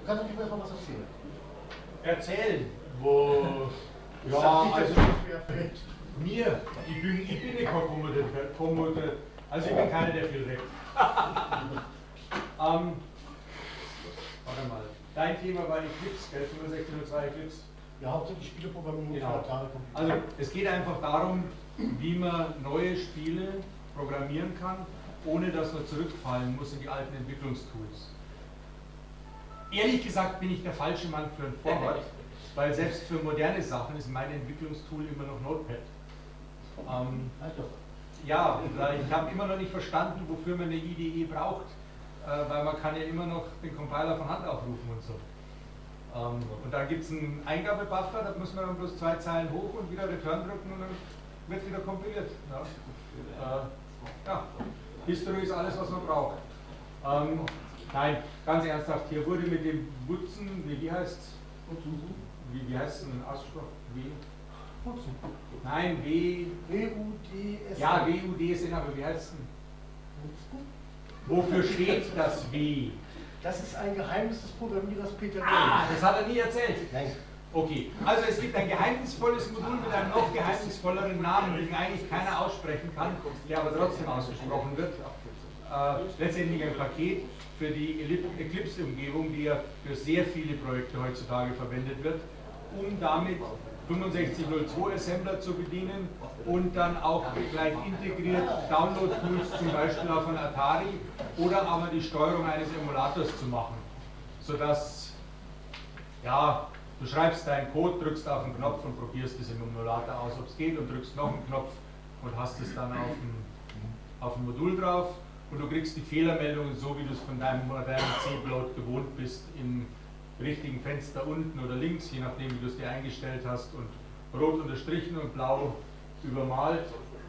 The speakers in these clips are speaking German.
kannst du mir mal was erzählen? Erzählen, wo... Ja, also mir, ich bin nicht kein also ich bin keiner, der viel redet. Warte mal, dein Thema war Eclipse, gell? 6502 Eclipse. Ja, hauptsächlich Spieleprogrammierung Genau. für Atari Computer. Also es geht einfach darum, wie man neue Spiele programmieren kann, ohne dass man zurückfallen muss in die alten Entwicklungstools. Ehrlich gesagt bin ich der falsche Mann für ein Vorwort, weil selbst für moderne Sachen ist mein Entwicklungstool immer noch Notepad. Ja, ich habe immer noch nicht verstanden, wofür man eine IDE braucht, weil man kann ja immer noch den Compiler von Hand aufrufen und so. Und da gibt es einen Eingabebuffer, da muss man dann bloß 2 Zeilen hoch und wieder Return drücken und dann wird wieder kompiliert. Ja, History ist alles, was man braucht. Nein, ganz ernsthaft, hier wurde mit dem Wutzen, wie heißt es? Wie heißt es denn Aussprache? Wutzen. Nein, WUDSN. Ja, WUDSN, aber wie heißt es denn? Wofür steht das W? Das ist ein Geheimnis des Programmierers Peter James. Das hat er nie erzählt. Nein. Okay, also es gibt ein geheimnisvolles Modul mit einem noch geheimnisvolleren Namen, den eigentlich keiner aussprechen kann, der aber trotzdem ausgesprochen wird. Letztendlich ein Paket für die Eclipse-Umgebung, die ja für sehr viele Projekte heutzutage verwendet wird, um damit 6502 Assembler zu bedienen und dann auch gleich integriert Download-Tools zum Beispiel auf ein Atari oder aber die Steuerung eines Emulators zu machen, sodass, ja, du schreibst deinen Code, drückst auf den Knopf und probierst es im Emulator aus, ob es geht, und drückst noch einen Knopf und hast es dann auf dem Modul drauf, und du kriegst die Fehlermeldungen so, wie du es von deinem modernen C-Bloat gewohnt bist, im richtigen Fenster unten oder links, je nachdem wie du es dir eingestellt hast, und rot unterstrichen und blau übermalt.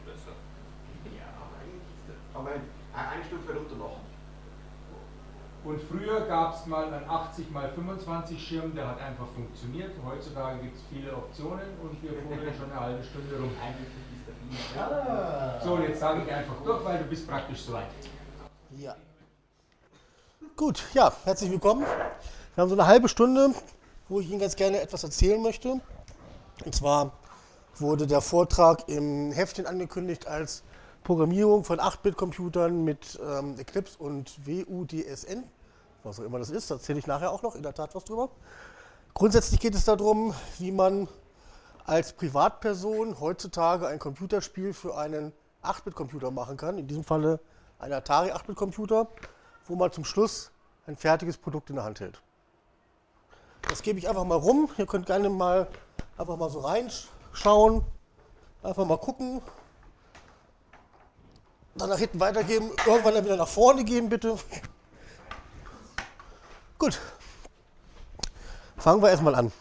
Aber eine Stufe runter noch. Und früher gab es mal einen 80x25 Schirm, der hat einfach funktioniert. Heutzutage gibt es viele Optionen und wir fuhren schon eine halbe Stunde rum. Ja. So, und jetzt sage ich einfach durch, weil du bist praktisch soweit. Ja. Gut, ja, herzlich willkommen. Wir haben so eine halbe Stunde, wo ich Ihnen ganz gerne etwas erzählen möchte. Und zwar wurde der Vortrag im Heftchen angekündigt als Programmierung von 8-Bit-Computern mit Eclipse und WUDSN. Was auch immer das ist, da erzähle ich nachher auch noch in der Tat was drüber. Grundsätzlich geht es darum, wie man als Privatperson heutzutage ein Computerspiel für einen 8-Bit-Computer machen kann. In diesem Falle ein Atari 8-Bit-Computer, wo man zum Schluss ein fertiges Produkt in der Hand hält. Das gebe ich einfach mal rum. Ihr könnt gerne mal einfach mal so reinschauen, einfach mal gucken. Dann nach hinten weitergeben, irgendwann dann wieder nach vorne gehen, bitte. Gut, fangen wir erstmal an.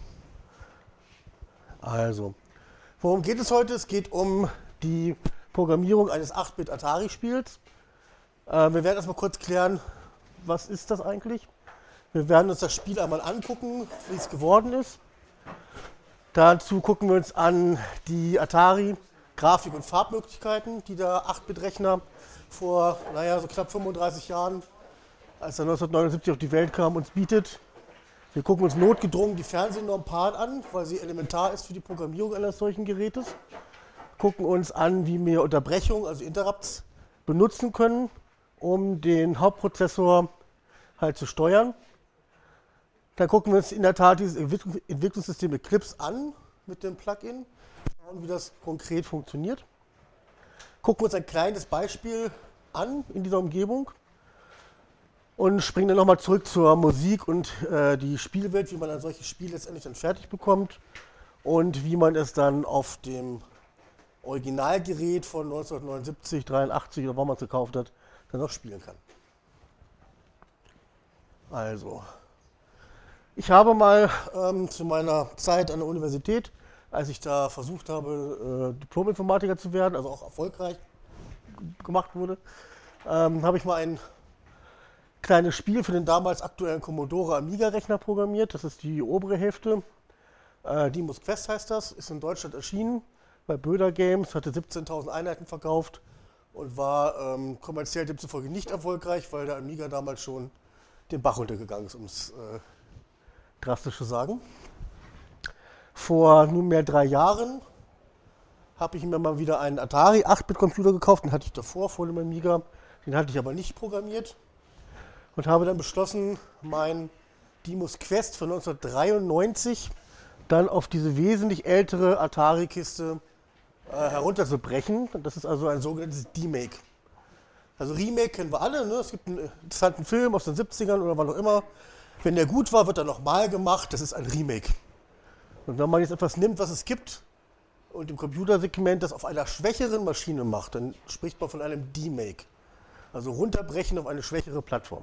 Also, worum geht es heute? Es geht um die Programmierung eines 8-Bit-Atari-Spiels. Wir werden erstmal kurz klären, was ist das eigentlich? Wir werden uns das Spiel einmal angucken, wie es geworden ist. Dazu gucken wir uns an die Atari Grafik- und Farbmöglichkeiten, die der 8-Bit-Rechner vor, so knapp 35 Jahren, als er 1979 auf die Welt kam, uns bietet. Wir gucken uns notgedrungen die Fernsehnorm PAL an, weil sie elementar ist für die Programmierung eines solchen Gerätes. Gucken uns an, wie wir Unterbrechungen, also Interrupts, benutzen können, um den Hauptprozessor halt zu steuern. Dann gucken wir uns in der Tat dieses Entwicklungssystem Eclipse an mit dem Plugin, schauen, wie das konkret funktioniert. Gucken uns ein kleines Beispiel an in dieser Umgebung und springen dann nochmal zurück zur Musik und die Spielwelt, wie man ein solches Spiel letztendlich dann fertig bekommt und wie man es dann auf dem Originalgerät von 1979, 83 oder wann man es gekauft hat, dann noch spielen kann. Also, ich habe mal zu meiner Zeit an der Universität, als ich da versucht habe, Diplom-Informatiker zu werden, also auch erfolgreich gemacht wurde, habe ich mal ein kleines Spiel für den damals aktuellen Commodore Amiga-Rechner programmiert. Das ist die obere Hälfte. Deimos Quest heißt das, ist in Deutschland erschienen bei Böder Games, hatte 17.000 Einheiten verkauft und war kommerziell demzufolge nicht erfolgreich, weil der Amiga damals schon den Bach runtergegangen ist, um es drastisch zu sagen. Vor nunmehr 3 Jahren habe ich mir mal wieder einen Atari 8-Bit-Computer gekauft. Den hatte ich davor, vor dem Amiga. Den hatte ich aber nicht programmiert. Und habe dann beschlossen, mein Deimos Quest von 1993 dann auf diese wesentlich ältere Atari-Kiste herunterzubrechen. Das ist also ein sogenanntes D-Make. Also Remake kennen wir alle. Ne? Es gibt einen interessanten Film aus den 70ern oder wann auch immer. Wenn der gut war, wird er nochmal gemacht. Das ist ein Remake. Und wenn man jetzt etwas nimmt, was es gibt, und im Computersegment das auf einer schwächeren Maschine macht, dann spricht man von einem D-Make. Also runterbrechen auf eine schwächere Plattform.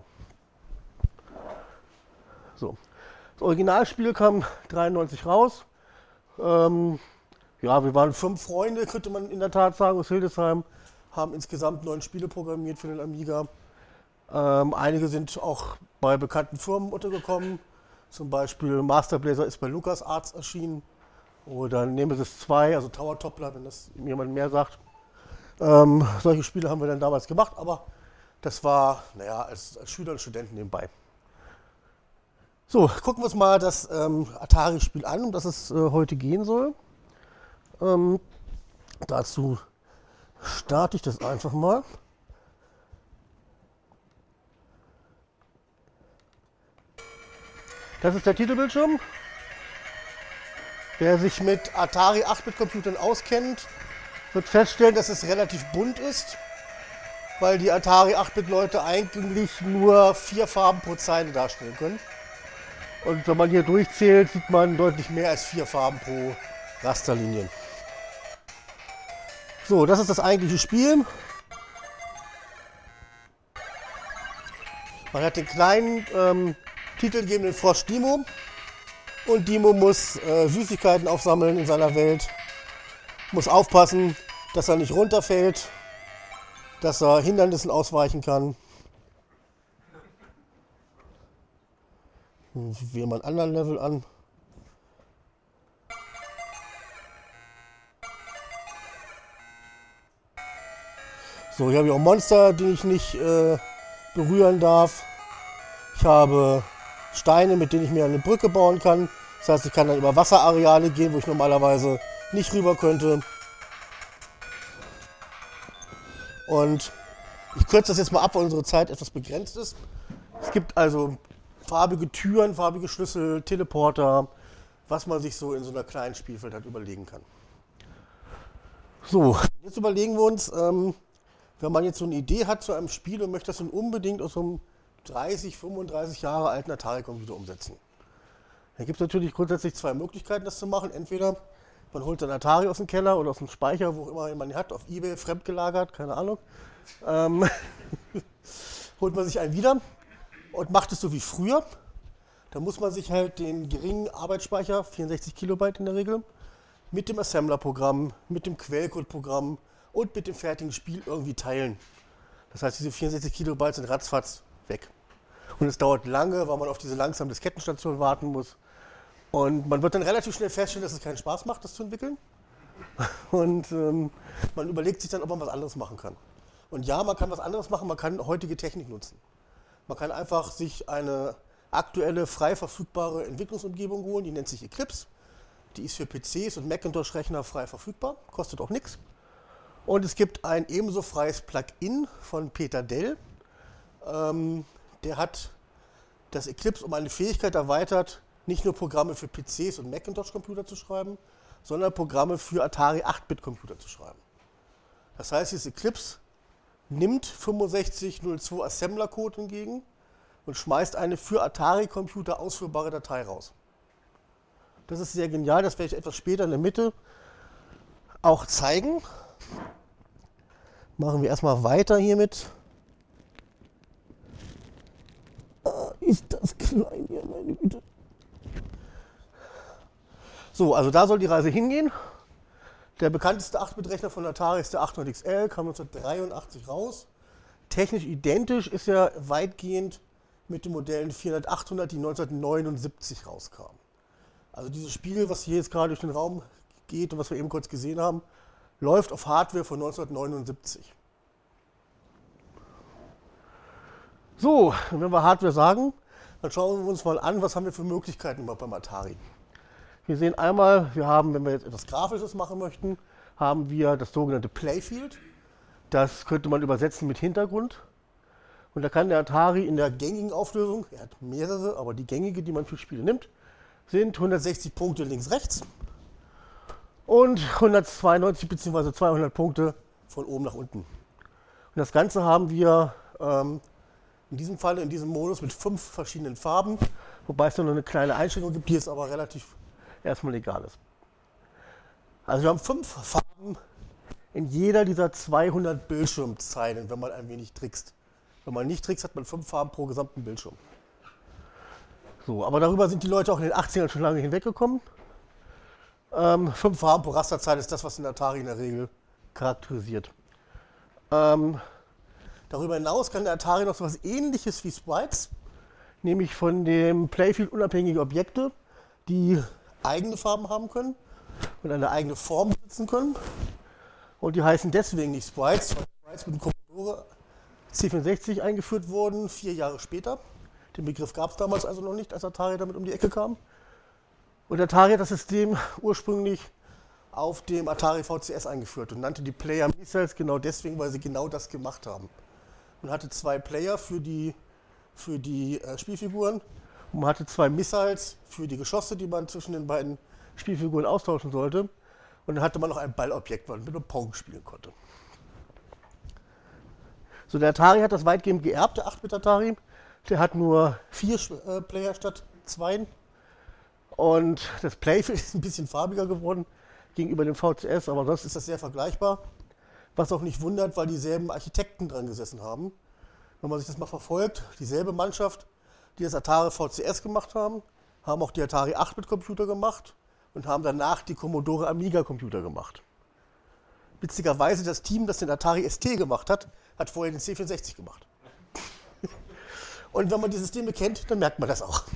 So. Das Originalspiel kam 1993 raus. Ja, wir waren 5 Freunde, könnte man in der Tat sagen, aus Hildesheim, haben insgesamt 9 Spiele programmiert für den Amiga. Einige sind auch bei bekannten Firmen untergekommen. Zum Beispiel Master Blazer ist bei LucasArts erschienen. Oder Nemesis 2, also Tower Toppler, wenn das jemand mehr sagt. Solche Spiele haben wir dann damals gemacht, aber das war, naja, als Schüler und Studenten nebenbei. So, gucken wir uns mal das Atari-Spiel an, um das es heute gehen soll. Dazu starte ich das einfach mal. Das ist der Titelbildschirm. Wer sich mit Atari 8-Bit-Computern auskennt, wird feststellen, dass es relativ bunt ist, weil die Atari 8-Bit-Leute eigentlich nur 4 Farben pro Zeile darstellen können. Und wenn man hier durchzählt, sieht man deutlich mehr als 4 Farben pro Rasterlinien. So, das ist das eigentliche Spiel. Man hat den kleinen titelgebenden Frosch Dimo. Und Dimo muss Süßigkeiten aufsammeln in seiner Welt, muss aufpassen, dass er nicht runterfällt, dass er Hindernissen ausweichen kann. Wir mal einen anderen Level an. So, hier habe ich auch Monster, die ich nicht berühren darf. Ich habe Steine, mit denen ich mir eine Brücke bauen kann. Das heißt, ich kann dann über Wasserareale gehen, wo ich normalerweise nicht rüber könnte. Und ich kürze das jetzt mal ab, weil unsere Zeit etwas begrenzt ist. Es gibt also farbige Türen, farbige Schlüssel, Teleporter, was man sich so in so einer kleinen Spielwelt halt überlegen kann. So, jetzt überlegen wir uns, wenn man jetzt so eine Idee hat zu einem Spiel und möchte das dann unbedingt aus so einem 30, 35 Jahre alten Atari-Computer umsetzen. Da gibt es natürlich grundsätzlich 2 Möglichkeiten, das zu machen. Entweder man holt einen Atari aus dem Keller oder aus dem Speicher, wo auch immer man ihn hat, auf eBay fremdgelagert, keine Ahnung. Holt man sich einen wieder und macht es so wie früher. Da muss man sich halt den geringen Arbeitsspeicher, 64 Kilobyte in der Regel, mit dem Assembler-Programm, mit dem Quellcode-Programm und mit dem fertigen Spiel irgendwie teilen. Das heißt, diese 64 Kilobyte sind ratzfatz weg. Und es dauert lange, weil man auf diese langsame Diskettenstation warten muss. Und man wird dann relativ schnell feststellen, dass es keinen Spaß macht, das zu entwickeln. Und man überlegt sich dann, ob man was anderes machen kann. Und ja, man kann was anderes machen, man kann heutige Technik nutzen. Man kann einfach sich eine aktuelle, frei verfügbare Entwicklungsumgebung holen, die nennt sich Eclipse. Die ist für PCs und Macintosh-Rechner frei verfügbar, kostet auch nichts. Und es gibt ein ebenso freies Plugin von Peter Dell. Der hat das Eclipse um eine Fähigkeit erweitert, nicht nur Programme für PCs und Macintosh-Computer zu schreiben, sondern Programme für Atari 8-Bit-Computer zu schreiben. Das heißt, dieses Eclipse nimmt 6502 Assembler-Code entgegen und schmeißt eine für Atari-Computer ausführbare Datei raus. Das ist sehr genial, das werde ich etwas später in der Mitte auch zeigen. Machen wir erstmal weiter hiermit. Ist das klein hier, meine Güte. So, also da soll die Reise hingehen. Der bekannteste 8-Bit-Rechner von Atari ist der 800XL, kam 1983 raus. Technisch identisch ist er weitgehend mit den Modellen 400, 800, die 1979 rauskamen. Also dieses Spiel, was hier jetzt gerade durch den Raum geht und was wir eben kurz gesehen haben, läuft auf Hardware von 1979. So, und wenn wir Hardware sagen, dann schauen wir uns mal an, was haben wir für Möglichkeiten überhaupt beim Atari. Wir sehen einmal, wir haben, wenn wir jetzt etwas Grafisches machen möchten, haben wir das sogenannte Playfield. Das könnte man übersetzen mit Hintergrund. Und da kann der Atari in der gängigen Auflösung, er hat mehrere, aber die gängige, die man für Spiele nimmt, sind 160 Punkte links-rechts und 192 bzw. 200 Punkte von oben nach unten. Und das Ganze haben wir in diesem Fall, in diesem Modus mit 5 verschiedenen Farben, wobei es nur eine kleine Einschränkung gibt, die jetzt aber relativ erstmal egal ist. Also wir haben 5 Farben in jeder dieser 200 Bildschirmzeilen, wenn man ein wenig trickst. Wenn man nicht trickst, hat man 5 Farben pro gesamten Bildschirm. So, aber darüber sind die Leute auch in den 80ern schon lange hinweggekommen. 5 Farben pro Rasterzeile ist das, was den Atari in der Regel charakterisiert. Darüber hinaus kann der Atari noch so etwas Ähnliches wie Sprites, nämlich von dem Playfield unabhängige Objekte, die eigene Farben haben können und eine eigene Form besitzen können. Und die heißen deswegen nicht Sprites, weil Sprites mit dem Commodore C64 eingeführt wurden, 4 Jahre später. Den Begriff gab es damals also noch nicht, als Atari damit um die Ecke kam. Und Atari hat das System ursprünglich auf dem Atari VCS eingeführt und nannte die Player Missiles genau deswegen, weil sie genau das gemacht haben. Man hatte 2 Player für die Spielfiguren und man hatte 2 Missiles für die Geschosse, die man zwischen den beiden Spielfiguren austauschen sollte. Und dann hatte man noch ein Ballobjekt, weil man mit einem Pong spielen konnte. So, der Atari hat das weitgehend geerbt, der 8-Bit Atari. Der hat nur 4 Player statt 2. Und das Playfield ist ein bisschen farbiger geworden gegenüber dem VCS, aber sonst ist das sehr vergleichbar. Was auch nicht wundert, weil dieselben Architekten dran gesessen haben. Wenn man sich das mal verfolgt, dieselbe Mannschaft, die das Atari VCS gemacht haben auch die Atari 8-Bit Computer gemacht und haben danach die Commodore Amiga Computer gemacht. Witzigerweise, das Team, das den Atari ST gemacht hat, hat vorher den C64 gemacht. Und wenn man die Systeme kennt, dann merkt man das auch.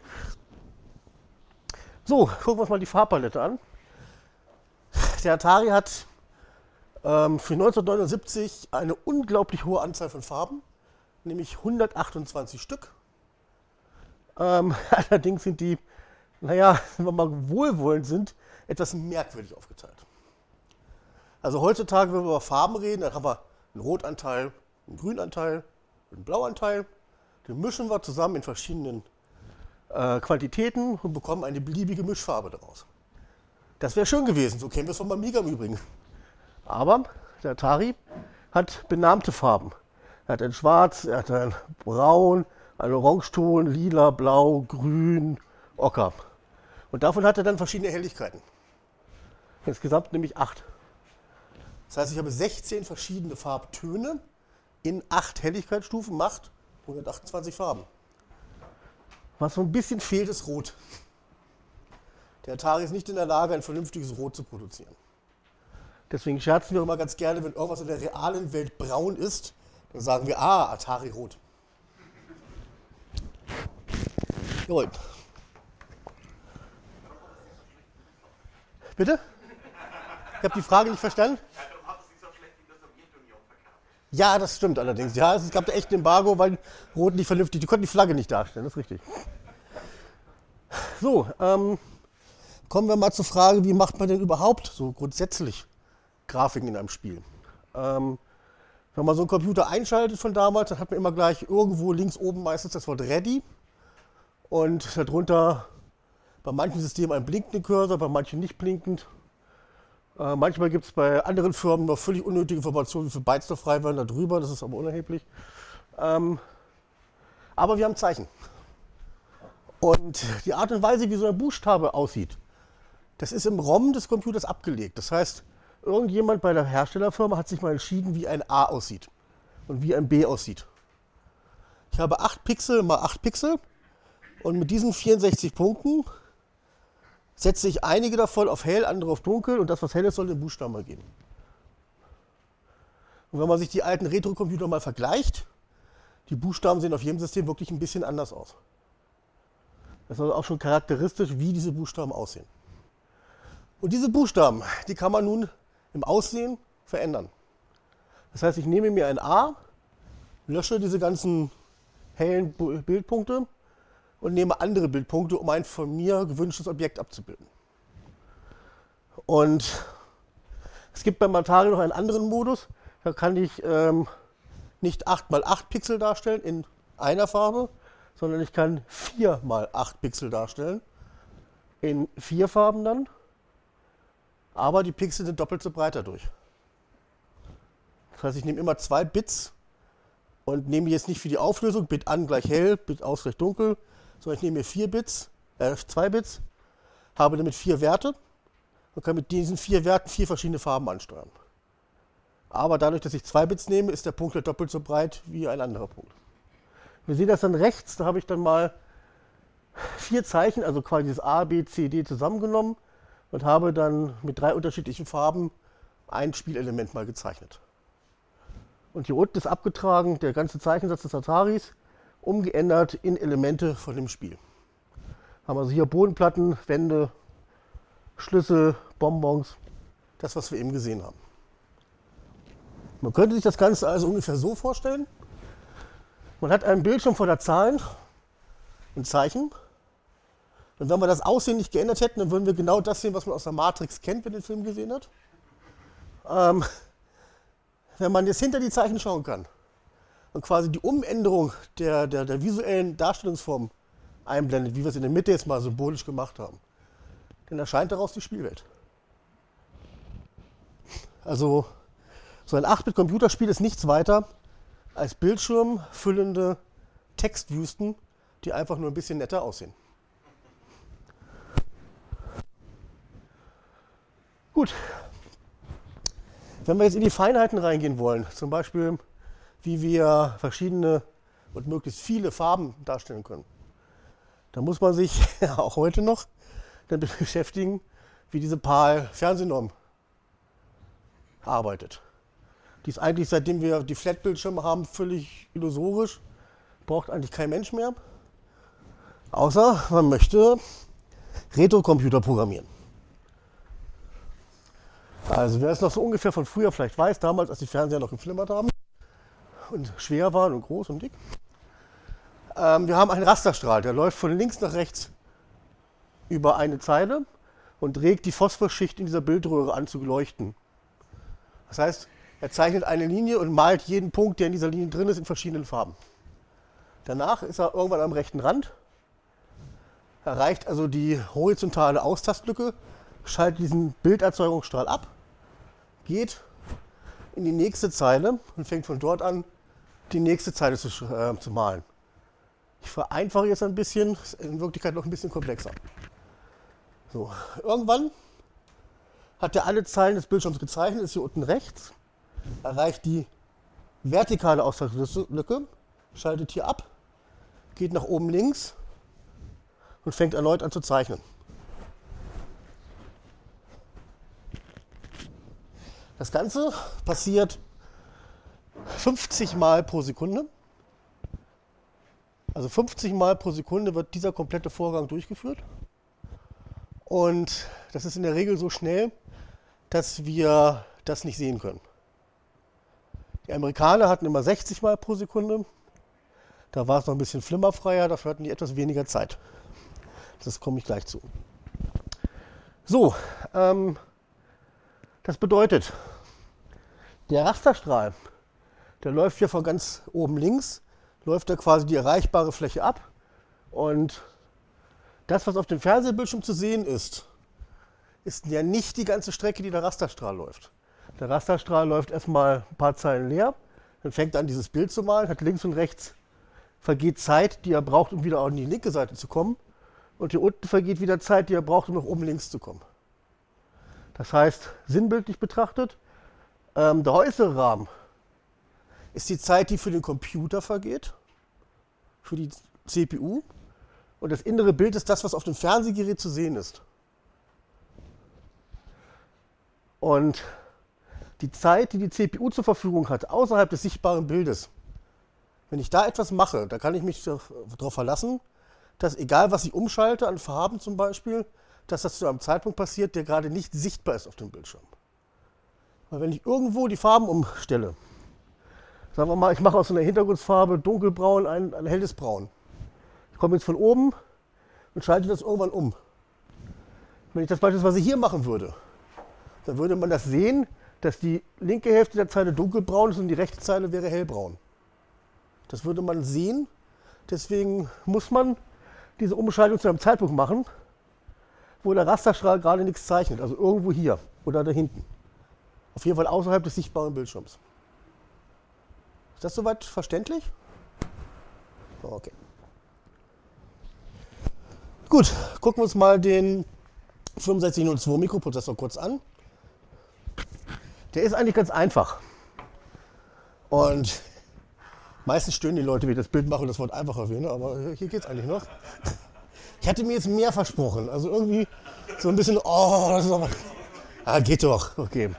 So, gucken wir uns mal die Farbpalette an. Der Atari hat für 1979 eine unglaublich hohe Anzahl von Farben, nämlich 128 Stück. Allerdings sind die, naja, wenn wir mal wohlwollend sind, etwas merkwürdig aufgeteilt. Also heutzutage, wenn wir über Farben reden, dann haben wir einen Rotanteil, einen Grünanteil, einen Blauanteil. Den mischen wir zusammen in verschiedenen Quantitäten und bekommen eine beliebige Mischfarbe daraus. Das wäre schön gewesen, so kennen wir es vom Amiga im Übrigen. Aber der Atari hat benannte Farben. Er hat ein Schwarz, er hat ein Braun, ein Orangeton, Lila, Blau, Grün, Ocker. Und davon hat er dann verschiedene Helligkeiten. Insgesamt nämlich 8. Das heißt, ich habe 16 verschiedene Farbtöne in 8 Helligkeitsstufen, macht 128 Farben. Was so ein bisschen fehlt, ist Rot. Der Atari ist nicht in der Lage, ein vernünftiges Rot zu produzieren. Deswegen scherzen wir immer ganz gerne, wenn irgendwas in der realen Welt braun ist, dann sagen wir, Atari Rot. Jawohl. Bitte? Ich habe die Frage nicht verstanden. Ja, das stimmt allerdings. Ja, es gab da echt ein Embargo, weil Rot nicht vernünftig, die konnten die Flagge nicht darstellen, das ist richtig. So, kommen wir mal zur Frage, wie macht man denn überhaupt so grundsätzlich Grafiken in einem Spiel? Wenn man so einen Computer einschaltet von damals, dann hat man immer gleich irgendwo links oben meistens das Wort Ready und darunter bei manchen Systemen einen blinkenden Cursor, bei manchen nicht blinkend. Manchmal gibt es bei anderen Firmen noch völlig unnötige Informationen, wie viele Bytes noch frei werden da drüber, das ist aber unerheblich. Aber wir haben Zeichen. Und die Art und Weise, wie so ein Buchstabe aussieht, das ist im ROM des Computers abgelegt. Das heißt, irgendjemand bei der Herstellerfirma hat sich mal entschieden, wie ein A aussieht und wie ein B aussieht. Ich habe 8 Pixel mal 8 Pixel und mit diesen 64 Punkten setze ich einige davon auf hell, andere auf dunkel und das, was hell ist, soll den Buchstaben mal geben. Und wenn man sich die alten Retro-Computer mal vergleicht, die Buchstaben sehen auf jedem System wirklich ein bisschen anders aus. Das ist also auch schon charakteristisch, wie diese Buchstaben aussehen. Und diese Buchstaben, die kann man nun im Aussehen verändern. Das heißt, ich nehme mir ein A, lösche diese ganzen hellen Bildpunkte und nehme andere Bildpunkte, um ein von mir gewünschtes Objekt abzubilden. Und es gibt beim Atari noch einen anderen Modus, da kann ich nicht 8x8 Pixel darstellen in einer Farbe, sondern ich kann 4x8 Pixel darstellen, in 4 Farben dann, aber die Pixel sind doppelt so breit dadurch. Das heißt, ich nehme immer 2 Bits und nehme jetzt nicht für die Auflösung Bit an gleich hell, Bit aus gleich dunkel, sondern ich nehme mir 2 Bits, habe damit 4 Werte und kann mit diesen 4 Werten 4 verschiedene Farben ansteuern. Aber dadurch, dass ich 2 Bits nehme, ist der Punkt halt doppelt so breit wie ein anderer Punkt. Wir sehen das dann rechts, da habe ich dann mal 4 Zeichen, also quasi das A, B, C, D zusammengenommen und habe dann mit 3 unterschiedlichen Farben ein Spielelement mal gezeichnet. Und hier unten ist abgetragen der ganze Zeichensatz des Ataris, umgeändert in Elemente von dem Spiel. Haben also hier Bodenplatten, Wände, Schlüssel, Bonbons, das, was wir eben gesehen haben. Man könnte sich das Ganze also ungefähr so vorstellen. Man hat einen Bildschirm voller Zahlen und Zeichen. Und wenn wir das Aussehen nicht geändert hätten, dann würden wir genau das sehen, was man aus der Matrix kennt, wenn man den Film gesehen hat. Wenn man jetzt hinter die Zeichen schauen kann und quasi die Umänderung der visuellen Darstellungsform einblendet, wie wir es in der Mitte jetzt mal symbolisch gemacht haben, dann erscheint daraus die Spielwelt. Also so ein 8-Bit-Computerspiel ist nichts weiter als bildschirmfüllende Textwüsten, die einfach nur ein bisschen netter aussehen. Gut. Wenn wir jetzt in die Feinheiten reingehen wollen, zum Beispiel wie wir verschiedene und möglichst viele Farben darstellen können, dann muss man sich auch heute noch damit beschäftigen, wie diese PAL-Fernsehnorm arbeitet. Die ist eigentlich, seitdem wir die Flat-Bildschirme haben, völlig illusorisch, braucht eigentlich kein Mensch mehr, außer man möchte Retro-Computer programmieren. Also wer es noch so ungefähr von früher vielleicht weiß, damals als die Fernseher noch geflimmert haben und schwer waren und groß und dick. Wir haben einen Rasterstrahl, der läuft von links nach rechts über eine Zeile und regt die Phosphorschicht in dieser Bildröhre an zu leuchten. Das heißt, er zeichnet eine Linie und malt jeden Punkt, der in dieser Linie drin ist, in verschiedenen Farben. Danach ist er irgendwann am rechten Rand, erreicht also die horizontale Austastlücke, schaltet diesen Bilderzeugungsstrahl ab, geht in die nächste Zeile und fängt von dort an, die nächste Zeile zu malen. Ich vereinfache jetzt ein bisschen, ist in Wirklichkeit noch ein bisschen komplexer. So, irgendwann hat er alle Zeilen des Bildschirms gezeichnet, ist hier unten rechts, erreicht die vertikale Austastlücke, schaltet hier ab, geht nach oben links und fängt erneut an zu zeichnen. Das Ganze passiert 50 Mal pro Sekunde. Also 50 Mal pro Sekunde wird dieser komplette Vorgang durchgeführt. Und das ist in der Regel so schnell, dass wir das nicht sehen können. Die Amerikaner hatten immer 60 Mal pro Sekunde. Da war es noch ein bisschen flimmerfreier, dafür hatten die etwas weniger Zeit. Das komme ich gleich zu. So, das bedeutet, der Rasterstrahl, der läuft hier von ganz oben links, läuft da quasi die erreichbare Fläche ab. Und das, was auf dem Fernsehbildschirm zu sehen ist, ist ja nicht die ganze Strecke, die der Rasterstrahl läuft. Der Rasterstrahl läuft erstmal ein paar Zeilen leer, dann fängt er an, dieses Bild zu malen, hat links und rechts vergeht Zeit, die er braucht, um wieder auf die linke Seite zu kommen. Und hier unten vergeht wieder Zeit, die er braucht, um nach oben links zu kommen. Das heißt, sinnbildlich betrachtet, der äußere Rahmen ist die Zeit, die für den Computer vergeht, für die CPU. Und das innere Bild ist das, was auf dem Fernsehgerät zu sehen ist. Und die Zeit, die die CPU zur Verfügung hat, außerhalb des sichtbaren Bildes, wenn ich da etwas mache, da kann ich mich darauf verlassen, dass egal was ich umschalte, an Farben zum Beispiel, dass das zu einem Zeitpunkt passiert, der gerade nicht sichtbar ist auf dem Bildschirm. Weil wenn ich irgendwo die Farben umstelle, Sagen wir mal, ich mache aus einer Hintergrundfarbe dunkelbraun ein helles Braun. Ich komme jetzt von oben und schalte das irgendwann um. Wenn ich das beispielsweise hier machen würde, dann würde man das sehen, dass die linke Hälfte der Zeile dunkelbraun ist und die rechte Zeile wäre hellbraun. Das würde man sehen. Deswegen muss man diese Umschaltung zu einem Zeitpunkt machen, wo der Rasterstrahl gerade nichts zeichnet. Also irgendwo hier oder da hinten. Auf jeden Fall außerhalb des sichtbaren Bildschirms. Ist das soweit verständlich? Okay. Gut, gucken wir uns mal den 6502 Mikroprozessor kurz an. Der ist eigentlich ganz einfach. Und meistens stören die Leute, wie ich das Bild mache und das Wort einfach erwähne, aber hier geht es eigentlich noch. Ich hatte mir jetzt mehr versprochen. Also irgendwie so ein bisschen, oh, das ist aber. Ah, geht doch, okay.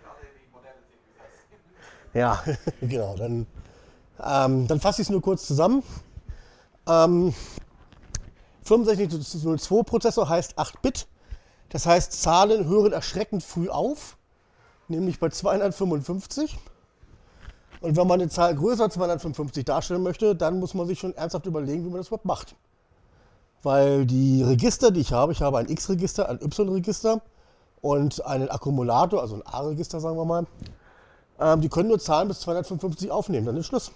Ja, genau, dann fasse ich es nur kurz zusammen. 6502 Prozessor heißt 8 Bit. Das heißt, Zahlen hören erschreckend früh auf, nämlich bei 255. Und wenn man eine Zahl größer als 255 darstellen möchte, dann muss man sich schon ernsthaft überlegen, wie man das überhaupt macht. Weil die Register, die ich habe ein X-Register, ein Y-Register und einen Akkumulator, also ein A-Register, sagen wir mal, die können nur Zahlen bis 255 aufnehmen, dann ist Schluss.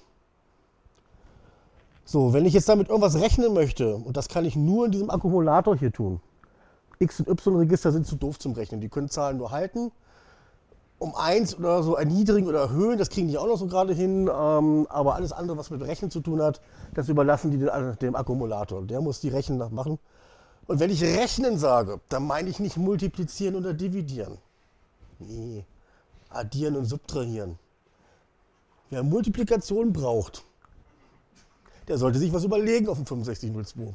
So, wenn ich jetzt damit irgendwas rechnen möchte, und das kann ich nur in diesem Akkumulator hier tun. X- und Y-Register sind zu doof zum Rechnen, die können Zahlen nur halten. Um 1 oder so erniedrigen oder erhöhen, das kriegen die auch noch so gerade hin, aber alles andere, was mit Rechnen zu tun hat, das überlassen die dem Akkumulator. Der muss die Rechnung machen. Und wenn ich rechnen sage, dann meine ich nicht multiplizieren oder dividieren. Nee, addieren und subtrahieren. Wer Multiplikation braucht, der sollte sich was überlegen auf dem 6502.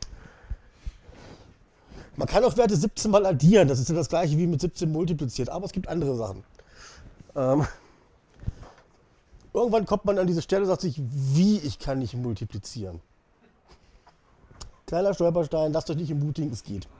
Man kann auch Werte 17 mal addieren, das ist ja das gleiche wie mit 17 multipliziert, aber es gibt andere Sachen. Irgendwann kommt man an diese Stelle und sagt sich, wie, ich kann nicht multiplizieren. Kleiner Stolperstein, lasst euch nicht ermutigen, es geht.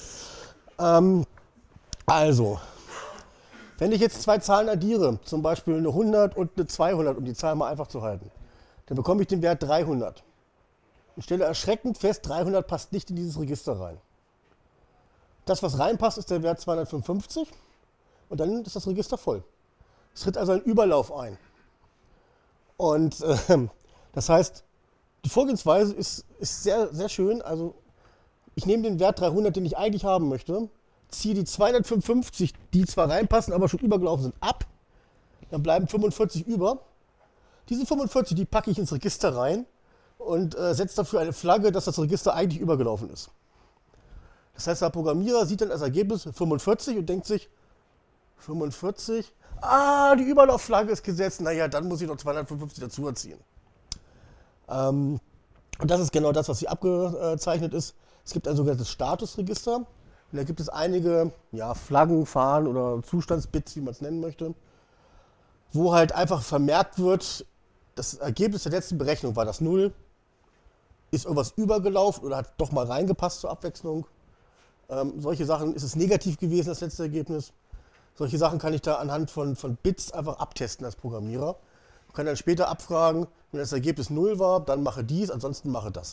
Also, wenn ich jetzt zwei Zahlen addiere, zum Beispiel eine 100 und eine 200, um die Zahl mal einfach zu halten, dann bekomme ich den Wert 300. Ich stelle erschreckend fest, 300 passt nicht in dieses Register rein. Das, was reinpasst, ist der Wert 255 und dann ist das Register voll. Es tritt also ein Überlauf ein. Und das heißt, die Vorgehensweise ist sehr, sehr schön. Also ich nehme den Wert 300, den ich eigentlich haben möchte, ziehe die 255, die zwar reinpassen, aber schon übergelaufen sind, ab. Dann bleiben 45 über. Diese 45, die packe ich ins Register rein und setze dafür eine Flagge, dass das Register eigentlich übergelaufen ist. Das heißt, der Programmierer sieht dann als Ergebnis 45 und denkt sich, 45, die Überlaufflagge ist gesetzt, naja, dann muss ich noch 255 dazu erziehen. Und das ist genau das, was hier abgezeichnet ist. Es gibt ein sogenanntes Statusregister. Und da gibt es einige Flaggen, Fahnen oder Zustandsbits, wie man es nennen möchte, wo halt einfach vermerkt wird, das Ergebnis der letzten Berechnung war das 0, ist irgendwas übergelaufen oder hat doch mal reingepasst zur Abwechslung. Solche Sachen, ist es negativ gewesen, das letzte Ergebnis. Solche Sachen kann ich da anhand von Bits einfach abtesten als Programmierer. Ich kann dann später abfragen, wenn das Ergebnis 0 war, dann mache dies, ansonsten mache das.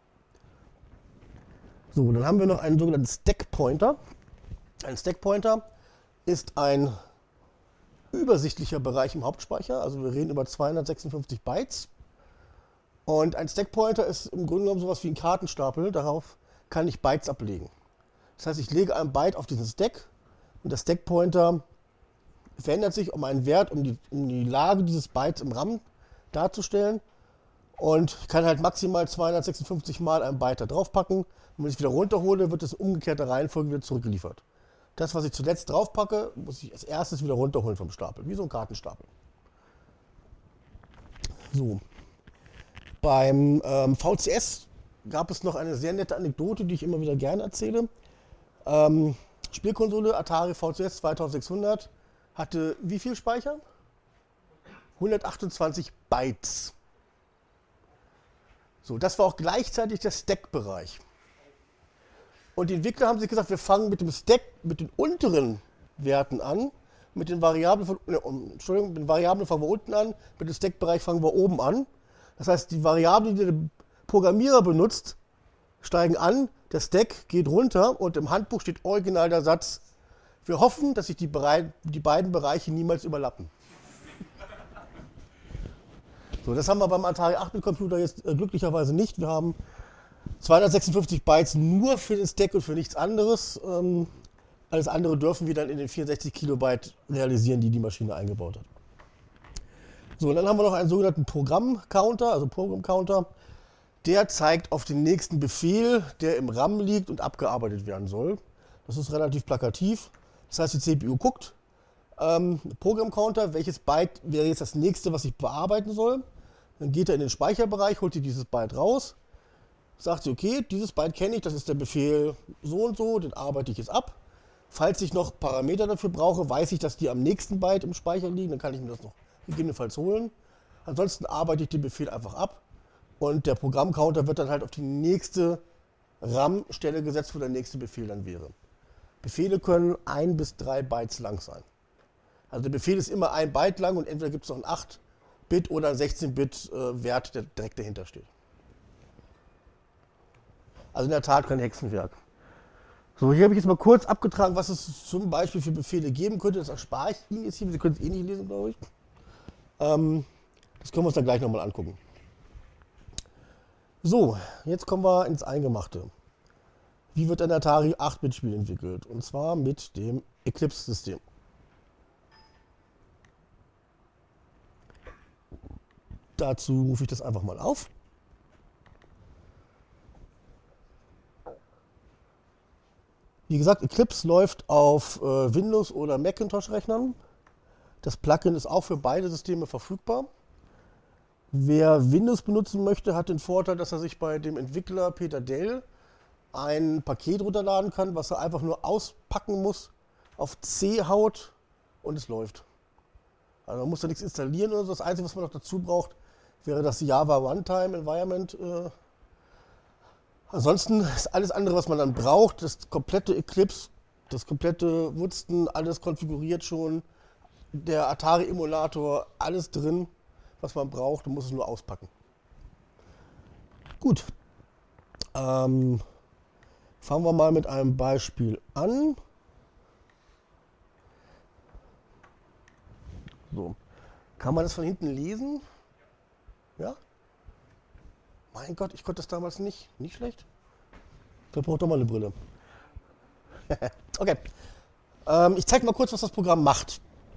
So, dann haben wir noch einen sogenannten Stack-Pointer. Ein Stack-Pointer ist ein übersichtlicher Bereich im Hauptspeicher, also wir reden über 256 Bytes. Und ein Stack-Pointer ist im Grunde genommen sowas wie ein Kartenstapel, darauf kann ich Bytes ablegen. Das heißt, ich lege ein Byte auf diesen Stack und der Stack-Pointer verändert sich um einen Wert, um die Lage dieses Bytes im RAM darzustellen und ich kann halt maximal 256 Mal ein Byte da draufpacken und wenn ich es wieder runterhole, wird es in umgekehrter Reihenfolge wieder zurückgeliefert. Das, was ich zuletzt draufpacke, muss ich als erstes wieder runterholen vom Stapel, wie so ein Kartenstapel. So. Beim VCS gab es noch eine sehr nette Anekdote, die ich immer wieder gerne erzähle. Spielkonsole Atari VCS 2600 hatte wie viel Speicher? 128 Bytes. So, das war auch gleichzeitig der Stack-Bereich. Und die Entwickler haben sich gesagt, wir fangen mit dem Stack, mit den unteren Werten an, mit den Variablen mit den Variablen fangen wir unten an, mit dem Stack-Bereich fangen wir oben an. Das heißt, die Variablen, die der Programmierer benutzt, steigen an, der Stack geht runter und im Handbuch steht original der Satz: Wir hoffen, dass sich die beiden Bereiche niemals überlappen. So, das haben wir beim Atari 8-Bit-Computer jetzt glücklicherweise nicht. Wir haben 256 Bytes nur für den Stack und für nichts anderes. Alles andere dürfen wir dann in den 64 Kilobyte realisieren, die die Maschine eingebaut hat. So, und dann haben wir noch einen sogenannten Programm-Counter, also Program-Counter. Der zeigt auf den nächsten Befehl, der im RAM liegt und abgearbeitet werden soll. Das ist relativ plakativ. Das heißt, die CPU guckt, Programm-Counter, welches Byte wäre jetzt das nächste, was ich bearbeiten soll. Dann geht er in den Speicherbereich, holt sich dieses Byte raus, sagt sie, okay, dieses Byte kenne ich, das ist der Befehl so und so, den arbeite ich jetzt ab. Falls ich noch Parameter dafür brauche, weiß ich, dass die am nächsten Byte im Speicher liegen, dann kann ich mir das noch gegebenenfalls holen. Ansonsten arbeite ich den Befehl einfach ab und der Programmcounter wird dann halt auf die nächste RAM-Stelle gesetzt, wo der nächste Befehl dann wäre. Befehle können 1 bis 3 Bytes lang sein. Also der Befehl ist immer 1 Byte lang und entweder gibt es noch einen 8-Bit oder einen 16-Bit-Wert, der direkt dahinter steht. Also in der Tat kein Hexenwerk. So, hier habe ich jetzt mal kurz abgetragen, was es zum Beispiel für Befehle geben könnte. Das erspare ich Ihnen jetzt hier, Sie können es eh nicht lesen, glaube ich. Das können wir uns dann gleich nochmal angucken. So, jetzt kommen wir ins Eingemachte. Wie wird ein Atari 8-Bit-Spiel entwickelt? Und zwar mit dem Eclipse-System. Dazu rufe ich das einfach mal auf. Wie gesagt, Eclipse läuft auf Windows- oder Macintosh-Rechnern. Das Plugin ist auch für beide Systeme verfügbar. Wer Windows benutzen möchte, hat den Vorteil, dass er sich bei dem Entwickler Peter Dell ein Paket runterladen kann, was er einfach nur auspacken muss, auf C haut und es läuft. Also man muss da nichts installieren oder so. Das Einzige, was man noch dazu braucht, wäre das Java Runtime Environment. Ansonsten ist alles andere, was man dann braucht, das komplette Eclipse, das komplette Wutzten, alles konfiguriert schon, der Atari-Emulator, alles drin, was man braucht, man muss es nur auspacken. Gut, fangen wir mal mit einem Beispiel an. So, kann man das von hinten lesen? Ja? Mein Gott, ich konnte das damals nicht. Nicht schlecht. Da braucht doch mal eine Brille. Okay. Ich zeige mal kurz, was das Programm macht.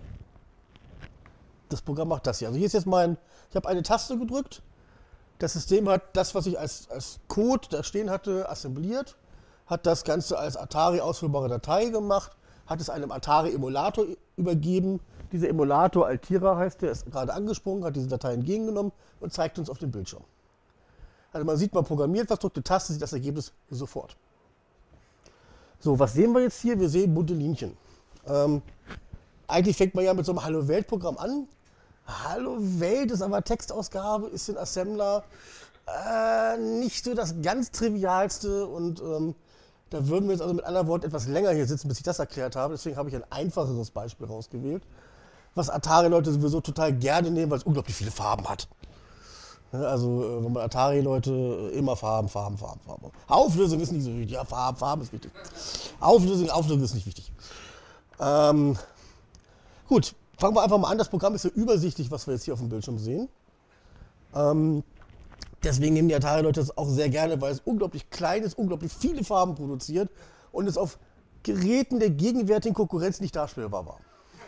Das Programm macht das hier. Also hier ist jetzt ich habe eine Taste gedrückt. Das System hat das, was ich als Code da stehen hatte, assembliert. Hat das Ganze als Atari ausführbare Datei gemacht. Hat es einem Atari-Emulator übergeben. Dieser Emulator, Altira heißt der, ist gerade angesprungen, hat diese Datei entgegengenommen und zeigt uns auf dem Bildschirm. Also man sieht, man programmiert was, drückt eine Taste, sieht das Ergebnis sofort. So, was sehen wir jetzt hier? Wir sehen bunte Linien. Eigentlich fängt man ja mit so einem Hallo-Welt-Programm an. Hallo Welt ist aber Textausgabe, ist in Assembler nicht so das ganz Trivialste und da würden wir jetzt also mit anderen Worten etwas länger hier sitzen, bis ich das erklärt habe. Deswegen habe ich ein einfacheres Beispiel rausgewählt, was Atari-Leute sowieso total gerne nehmen, weil es unglaublich viele Farben hat. Also wenn man Atari-Leute immer Farben. Auflösung ist nicht so wichtig. Ja, Farben ist wichtig. Auflösung ist nicht wichtig. Gut, fangen wir einfach mal an. Das Programm ist ja übersichtlich, was wir jetzt hier auf dem Bildschirm sehen. Deswegen nehmen die Atari-Leute das auch sehr gerne, weil es unglaublich klein ist, unglaublich viele Farben produziert und es auf Geräten der gegenwärtigen Konkurrenz nicht darstellbar war.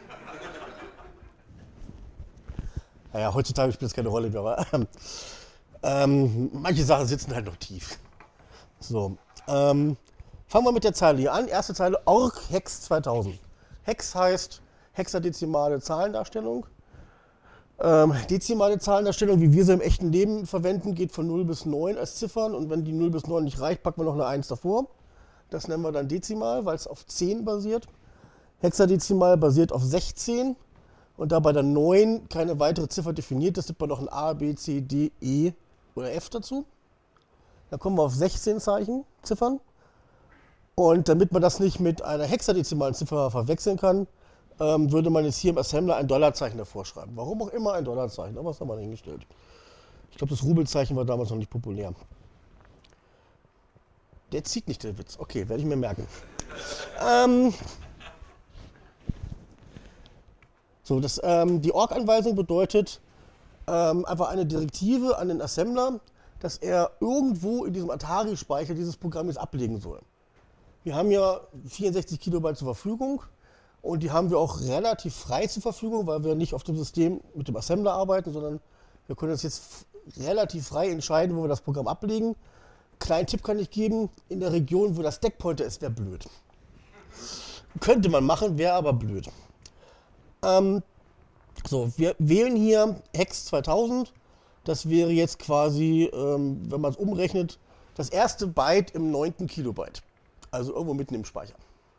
Naja, heutzutage spielt das keine Rolle mehr, aber manche Sachen sitzen halt noch tief. So, fangen wir mit der Zeile hier an. Erste Zeile, Org Hex 2000. Hex heißt hexadezimale Zahlendarstellung. Dezimale Zahlendarstellung, wie wir sie im echten Leben verwenden, geht von 0 bis 9 als Ziffern und wenn die 0 bis 9 nicht reicht, packen wir noch eine 1 davor. Das nennen wir dann Dezimal, weil es auf 10 basiert. Hexadezimal basiert auf 16 und da bei der 9 keine weitere Ziffer definiert ist, nimmt man noch ein A, B, C, D, E oder F dazu. Dann kommen wir auf 16 Ziffern und damit man das nicht mit einer hexadezimalen Ziffer verwechseln kann, würde man jetzt hier im Assembler ein Dollarzeichen davor schreiben. Warum auch immer ein Dollarzeichen, aber was haben wir hingestellt? Ich glaube, das Rubelzeichen war damals noch nicht populär. Der zieht nicht, der Witz. Okay, werde ich mir merken. Die Org-Anweisung bedeutet einfach eine Direktive an den Assembler, dass er irgendwo in diesem Atari-Speicher dieses Programm jetzt ablegen soll. Wir haben ja 64 Kilobyte zur Verfügung und die haben wir auch relativ frei zur Verfügung, weil wir nicht auf dem System mit dem Assembler arbeiten, sondern wir können uns jetzt relativ frei entscheiden, wo wir das Programm ablegen. Kleinen Tipp kann ich geben, in der Region, wo das Stackpointer ist, wäre blöd. Könnte man machen, wäre aber blöd. Wir wählen hier Hex 2000. Das wäre jetzt quasi, wenn man es umrechnet, das erste Byte im 9. Kilobyte. Also irgendwo mitten im Speicher.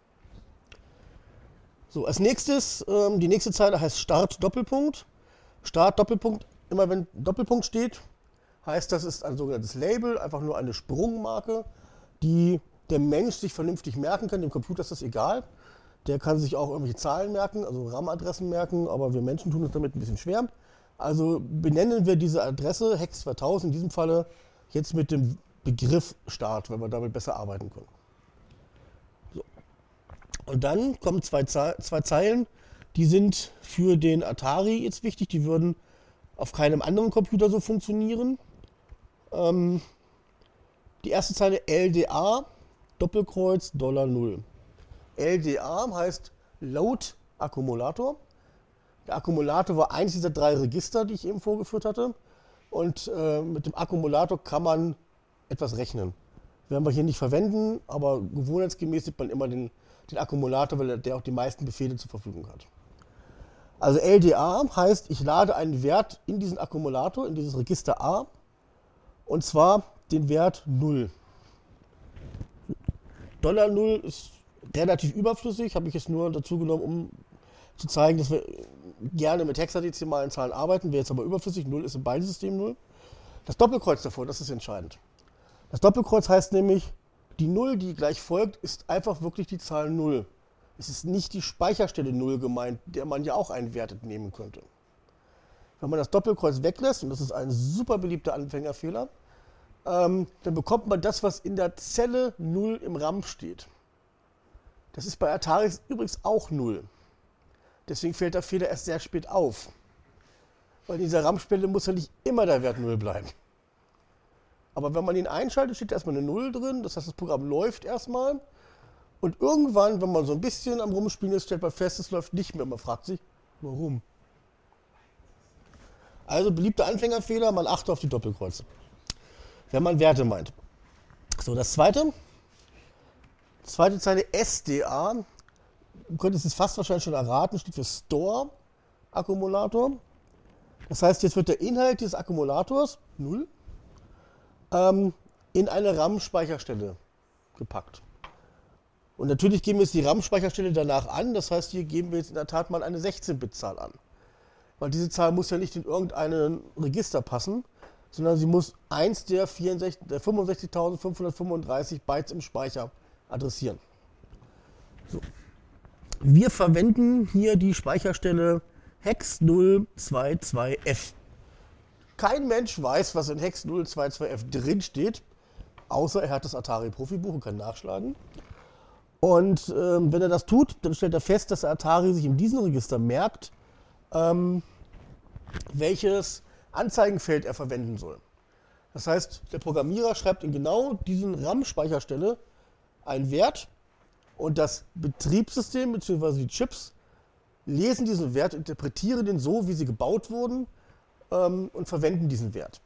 So, als nächstes, die nächste Zeile heißt Start Doppelpunkt. Start Doppelpunkt, immer wenn Doppelpunkt steht, heißt das ist ein sogenanntes Label, einfach nur eine Sprungmarke, die der Mensch sich vernünftig merken kann. Dem Computer ist das egal. Der kann sich auch irgendwelche Zahlen merken, also RAM-Adressen merken, aber wir Menschen tun es damit ein bisschen schwer. Also benennen wir diese Adresse Hex 2000 in diesem Falle jetzt mit dem Begriff Start, weil wir damit besser arbeiten können. So. Und dann kommen zwei Zeilen, die sind für den Atari jetzt wichtig, die würden auf keinem anderen Computer so funktionieren. Die erste Zeile LDA, Doppelkreuz, $0. LDA heißt Load Akkumulator. Der Akkumulator war eins dieser 3 Register, die ich eben vorgeführt hatte. Und mit dem Akkumulator kann man etwas rechnen. Werden wir hier nicht verwenden, aber gewohnheitsgemäß sieht man immer den Akkumulator, weil der auch die meisten Befehle zur Verfügung hat. Also LDA heißt, ich lade einen Wert in diesen Akkumulator, in dieses Register A, und zwar den Wert 0. $0 ist relativ überflüssig, habe ich jetzt nur dazu genommen, um zu zeigen, dass wir gerne mit hexadezimalen Zahlen arbeiten, wäre jetzt aber überflüssig, 0 ist in beiden Systemen 0. Das Doppelkreuz davor, das ist entscheidend. Das Doppelkreuz heißt nämlich, die 0, die gleich folgt, ist einfach wirklich die Zahl 0. Es ist nicht die Speicherstelle 0 gemeint, der man ja auch einen Wert entnehmen könnte. Wenn man das Doppelkreuz weglässt, und das ist ein super beliebter Anfängerfehler, dann bekommt man das, was in der Zelle 0 im RAM steht. Das ist bei Atari übrigens auch 0. Deswegen fällt der Fehler erst sehr spät auf. Weil in dieser RAM-Stelle muss ja nicht immer der Wert 0 bleiben. Aber wenn man ihn einschaltet, steht erstmal eine 0 drin, das heißt, das Programm läuft erstmal. Und irgendwann, wenn man so ein bisschen am Rumspielen ist, stellt man fest, es läuft nicht mehr. Man fragt sich, warum? Also beliebter Anfängerfehler, man achte auf die Doppelkreuze. Wenn man Werte meint. So, das zweite Zeile SDA, du könntest es fast wahrscheinlich schon erraten, steht für Store Akkumulator. Das heißt, jetzt wird der Inhalt dieses Akkumulators, 0, in eine RAM-Speicherstelle gepackt. Und natürlich geben wir jetzt die RAM-Speicherstelle danach an, das heißt, hier geben wir jetzt in der Tat mal eine 16-Bit-Zahl an. Weil diese Zahl muss ja nicht in irgendein Register passen, sondern sie muss eins der 65.535 Bytes im Speicher adressieren. So. Wir verwenden hier die Speicherstelle Hex 022F. Kein Mensch weiß, was in Hex 022F drin steht, außer er hat das Atari-Profibuch und kann nachschlagen. Und wenn er das tut, dann stellt er fest, dass der Atari sich in diesem Register merkt, welches Anzeigenfeld er verwenden soll. Das heißt, der Programmierer schreibt in genau diesen RAM-Speicherstelle einen Wert und das Betriebssystem bzw. die Chips lesen diesen Wert, interpretieren den so, wie sie gebaut wurden und verwenden diesen Wert.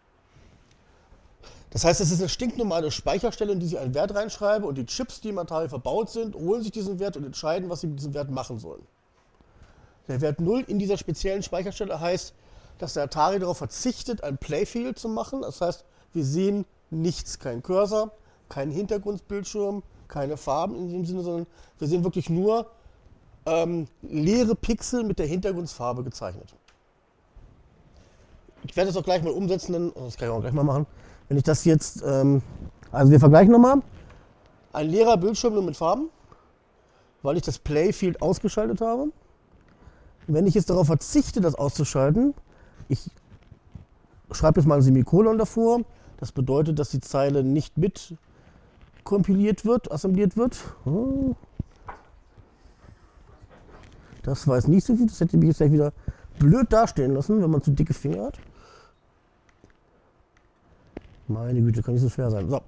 Das heißt, es ist eine stinknormale Speicherstelle, in die ich einen Wert reinschreibe und die Chips, die im Atari verbaut sind, holen sich diesen Wert und entscheiden, was sie mit diesem Wert machen sollen. Der Wert 0 in dieser speziellen Speicherstelle heißt, dass der Atari darauf verzichtet, ein Playfield zu machen. Das heißt, wir sehen nichts, kein Cursor, keinen Hintergrundbildschirm, keine Farben in dem Sinne, sondern wir sehen wirklich nur leere Pixel mit der Hintergrundfarbe gezeichnet. Ich werde das auch gleich mal umsetzen, denn, das kann ich auch gleich mal machen. Wenn ich das jetzt, also wir vergleichen nochmal, ein leerer Bildschirm nur mit Farben, weil ich das Playfield ausgeschaltet habe. Wenn ich jetzt darauf verzichte, das auszuschalten, ich schreibe jetzt mal ein Semikolon davor, das bedeutet, dass die Zeile nicht mit kompiliert wird, assembliert wird. Das war jetzt nicht so gut, das hätte mich jetzt gleich wieder blöd dastehen lassen, wenn man zu dicke Finger hat. Meine Güte, kann nicht so schwer sein.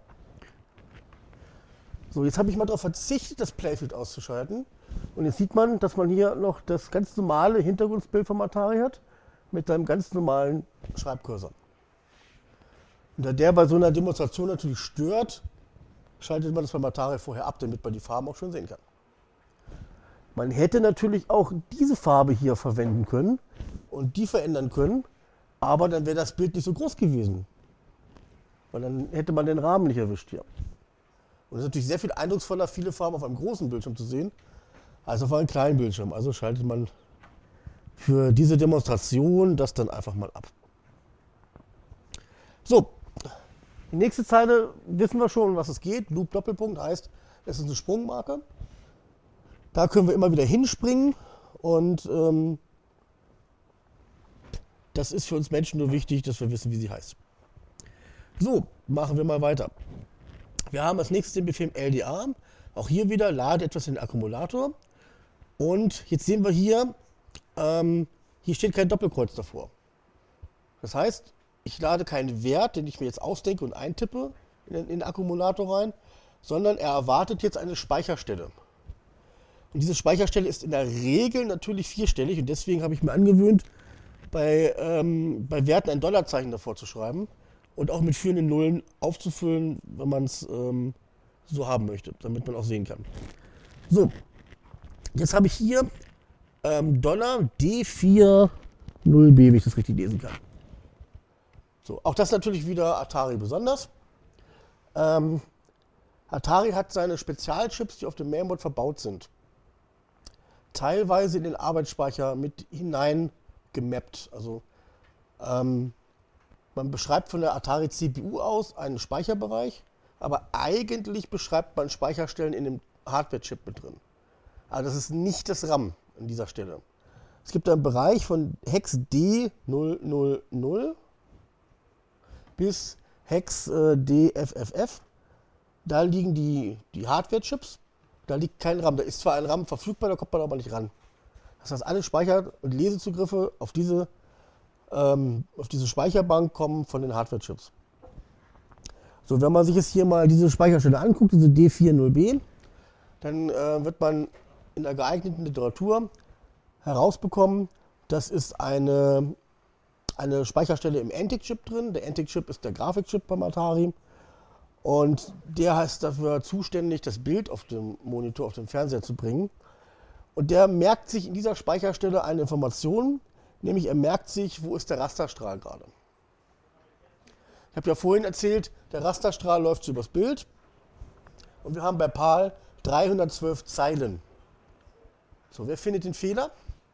So, jetzt habe ich mal darauf verzichtet, das Playfield auszuschalten. Und jetzt sieht man, dass man hier noch das ganz normale Hintergrundbild vom Atari hat, mit seinem ganz normalen Schreibcursor. Und da der bei so einer Demonstration natürlich stört, schaltet man das beim Atari vorher ab, damit man die Farben auch schon sehen kann. Man hätte natürlich auch diese Farbe hier verwenden können und die verändern können, aber dann wäre das Bild nicht so groß gewesen. Weil dann hätte man den Rahmen nicht erwischt hier. Und es ist natürlich sehr viel eindrucksvoller, viele Farben auf einem großen Bildschirm zu sehen, als auf einem kleinen Bildschirm. Also schaltet man für diese Demonstration das dann einfach mal ab. So, die nächste Zeile wissen wir schon, um was es geht. Loop Doppelpunkt heißt, es ist eine Sprungmarke. Da können wir immer wieder hinspringen und das ist für uns Menschen nur wichtig, dass wir wissen, wie sie heißt. So, machen wir mal weiter. Wir haben als nächstes den Befehl LDA. Auch hier wieder lade etwas in den Akkumulator. Und jetzt sehen wir hier, hier steht kein Doppelkreuz davor. Das heißt, ich lade keinen Wert, den ich mir jetzt ausdenke und eintippe in den Akkumulator rein, sondern er erwartet jetzt eine Speicherstelle. Und diese Speicherstelle ist in der Regel natürlich vierstellig und deswegen habe ich mir angewöhnt, bei Werten ein Dollarzeichen davor zu schreiben und auch mit führenden Nullen aufzufüllen, wenn man es so haben möchte, damit man auch sehen kann. So, jetzt habe ich hier Dollar D40B, wenn ich das richtig lesen kann. So, auch das natürlich wieder Atari besonders. Atari hat seine Spezialchips, die auf dem Mainboard verbaut sind, teilweise in den Arbeitsspeicher mit hineingemappt. Also man beschreibt von der Atari CPU aus einen Speicherbereich, aber eigentlich beschreibt man Speicherstellen in dem Hardware-Chip mit drin. Aber das ist nicht das RAM an dieser Stelle. Es gibt einen Bereich von Hex D000 bis Hex DFFF. Da liegen die Hardware-Chips. Da liegt kein RAM. Da ist zwar ein RAM verfügbar, da kommt man aber nicht ran. Das heißt, alle Speicher- und Lesezugriffe auf diese Speicherbank kommen von den Hardware-Chips. So, wenn man sich jetzt hier mal diese Speicherstelle anguckt, diese D40B, dann wird man in der geeigneten Literatur herausbekommen, das ist eine Speicherstelle im NTIC-Chip drin. Der NTIC-Chip ist der Grafikchip beim Atari. Und der ist dafür zuständig, das Bild auf dem Monitor, auf den Fernseher zu bringen. Und der merkt sich in dieser Speicherstelle eine Information, nämlich er merkt sich, wo ist der Rasterstrahl gerade. Ich habe ja vorhin erzählt, der Rasterstrahl läuft so übers Bild. Und wir haben bei PAL 312 Zeilen. So, wer findet den Fehler?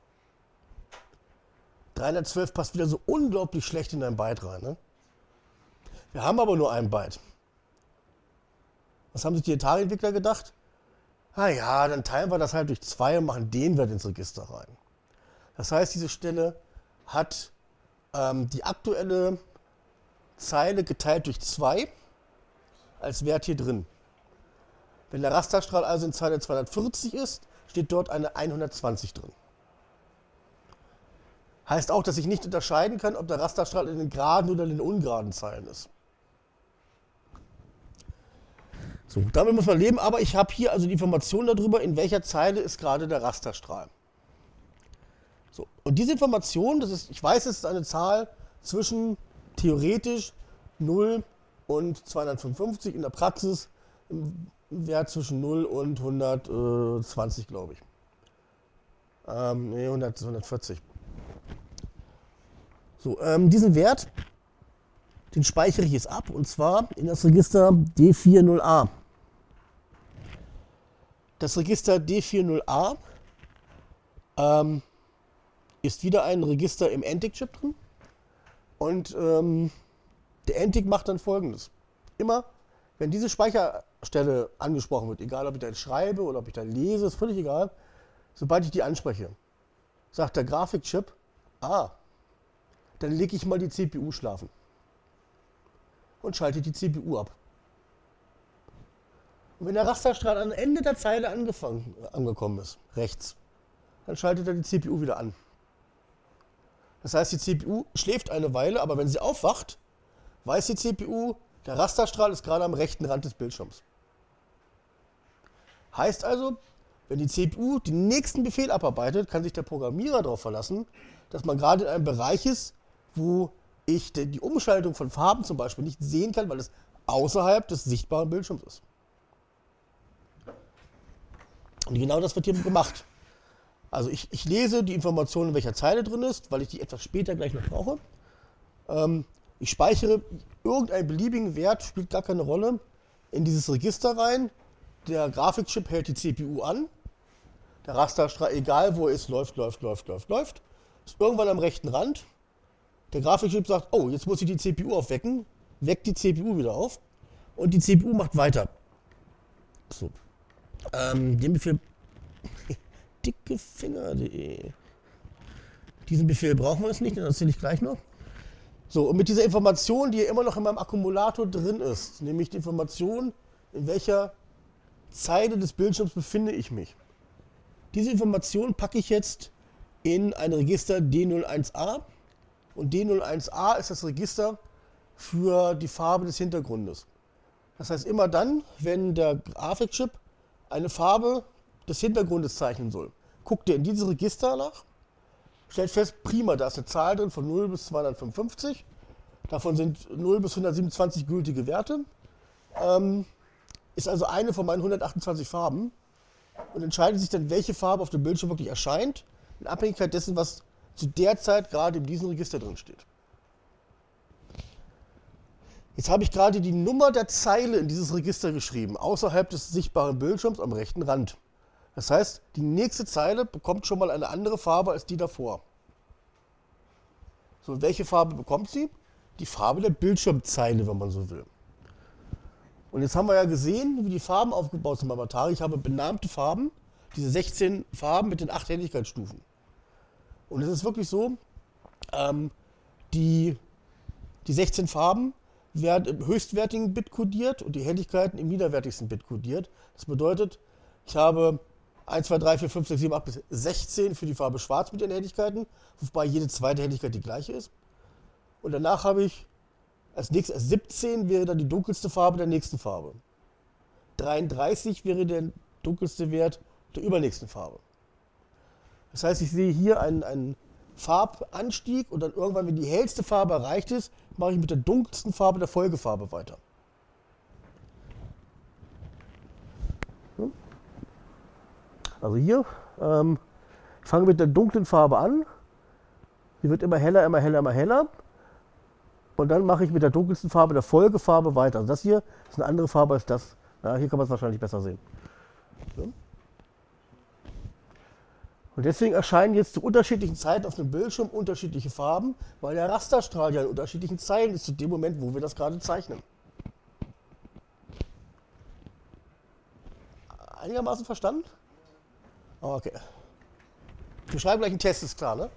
312 passt wieder so unglaublich schlecht in ein Byte rein. Ne? Wir haben aber nur ein Byte. Was haben sich die Atari-Entwickler gedacht? Na ja, dann teilen wir das halt durch 2 und machen den Wert ins Register rein. Das heißt, diese Stelle hat die aktuelle Zeile geteilt durch 2 als Wert hier drin. Wenn der Rasterstrahl also in Zeile 240 ist, steht dort eine 120 drin. Heißt auch, dass ich nicht unterscheiden kann, ob der Rasterstrahl in den geraden oder in den ungeraden Zeilen ist. So, damit muss man leben, aber ich habe hier also die Information darüber, in welcher Zeile ist gerade der Rasterstrahl. So, und diese Information, ich weiß, es ist eine Zahl zwischen theoretisch 0 und 255, in der Praxis im Wert zwischen 0 und 120, glaube ich. 140. So, diesen Wert, den speichere ich jetzt ab, und zwar in das Register D40A. Das Register D40A ist wieder ein Register im NTIC-Chip drin. Und der NTIC macht dann Folgendes. Immer, wenn diese Speicherstelle angesprochen wird, egal ob ich da schreibe oder ob ich da lese, ist völlig egal, sobald ich die anspreche, sagt der Grafikchip, dann lege ich mal die CPU schlafen und schalte die CPU ab. Und wenn der Rasterstrahl am Ende der Zeile angekommen ist, rechts, dann schaltet er die CPU wieder an. Das heißt, die CPU schläft eine Weile, aber wenn sie aufwacht, weiß die CPU, der Rasterstrahl ist gerade am rechten Rand des Bildschirms. Heißt also, wenn die CPU den nächsten Befehl abarbeitet, kann sich der Programmierer darauf verlassen, dass man gerade in einem Bereich ist, wo ich die Umschaltung von Farben zum Beispiel nicht sehen kann, weil es außerhalb des sichtbaren Bildschirms ist. Und genau das wird hier gemacht. Also ich lese die Information, in welcher Zeile drin ist, weil ich die etwas später gleich noch brauche. Ich speichere irgendeinen beliebigen Wert, spielt gar keine Rolle, in dieses Register rein. Der Grafikchip hält die CPU an. Der Rasterstrahl, egal wo er ist, läuft. Ist irgendwann am rechten Rand. Der Grafikchip sagt, oh, jetzt muss ich die CPU aufwecken. Weckt die CPU wieder auf. Und die CPU macht weiter. So. Den Befehl dickefinger.de. Diesen Befehl brauchen wir jetzt nicht, den erzähle ich gleich noch. So, und mit dieser Information, die immer noch in meinem Akkumulator drin ist, nämlich die Information, in welcher Zeile des Bildschirms befinde ich mich. Diese Information packe ich jetzt in ein Register D01A. Und D01A ist das Register für die Farbe des Hintergrundes. Das heißt, immer dann, wenn der Grafikchip eine Farbe des Hintergrundes zeichnen soll, guckt er in dieses Register nach, stellt fest, prima, da ist eine Zahl drin von 0 bis 255. Davon sind 0 bis 127 gültige Werte. Ist also eine von meinen 128 Farben und entscheidet sich dann, welche Farbe auf dem Bildschirm wirklich erscheint, in Abhängigkeit dessen, was zu der Zeit gerade in diesem Register drin steht. Jetzt habe ich gerade die Nummer der Zeile in dieses Register geschrieben, außerhalb des sichtbaren Bildschirms am rechten Rand. Das heißt, die nächste Zeile bekommt schon mal eine andere Farbe als die davor. So, welche Farbe bekommt sie? Die Farbe der Bildschirmzeile, wenn man so will. Und jetzt haben wir ja gesehen, wie die Farben aufgebaut sind beim Atari. Ich habe benannte Farben, diese 16 Farben mit den 8 Helligkeitsstufen. Und es ist wirklich so, die 16 Farben werden im höchstwertigen Bit kodiert und die Helligkeiten im niederwertigsten Bit kodiert. Das bedeutet, ich habe 1, 2, 3, 4, 5, 6, 7, 8 bis 16 für die Farbe Schwarz mit den Helligkeiten, wobei jede zweite Helligkeit die gleiche ist. Und danach habe ich als 17 wäre dann die dunkelste Farbe der nächsten Farbe. 33 wäre der dunkelste Wert der übernächsten Farbe. Das heißt, ich sehe hier einen Farbanstieg und dann irgendwann, wenn die hellste Farbe erreicht ist, mache ich mit der dunkelsten Farbe der Folgefarbe weiter. Also hier, ich fange mit der dunklen Farbe an. Sie wird immer heller, immer heller, immer heller. Und dann mache ich mit der dunkelsten Farbe der Folgefarbe weiter. Also das hier ist eine andere Farbe als das. Ja, hier kann man es wahrscheinlich besser sehen. So. Und deswegen erscheinen jetzt zu unterschiedlichen Zeiten auf dem Bildschirm unterschiedliche Farben, weil der Rasterstrahl ja in unterschiedlichen Zeilen ist zu dem Moment, wo wir das gerade zeichnen. Einigermaßen verstanden? Okay. Wir schreiben gleich einen Test, ist klar, ne?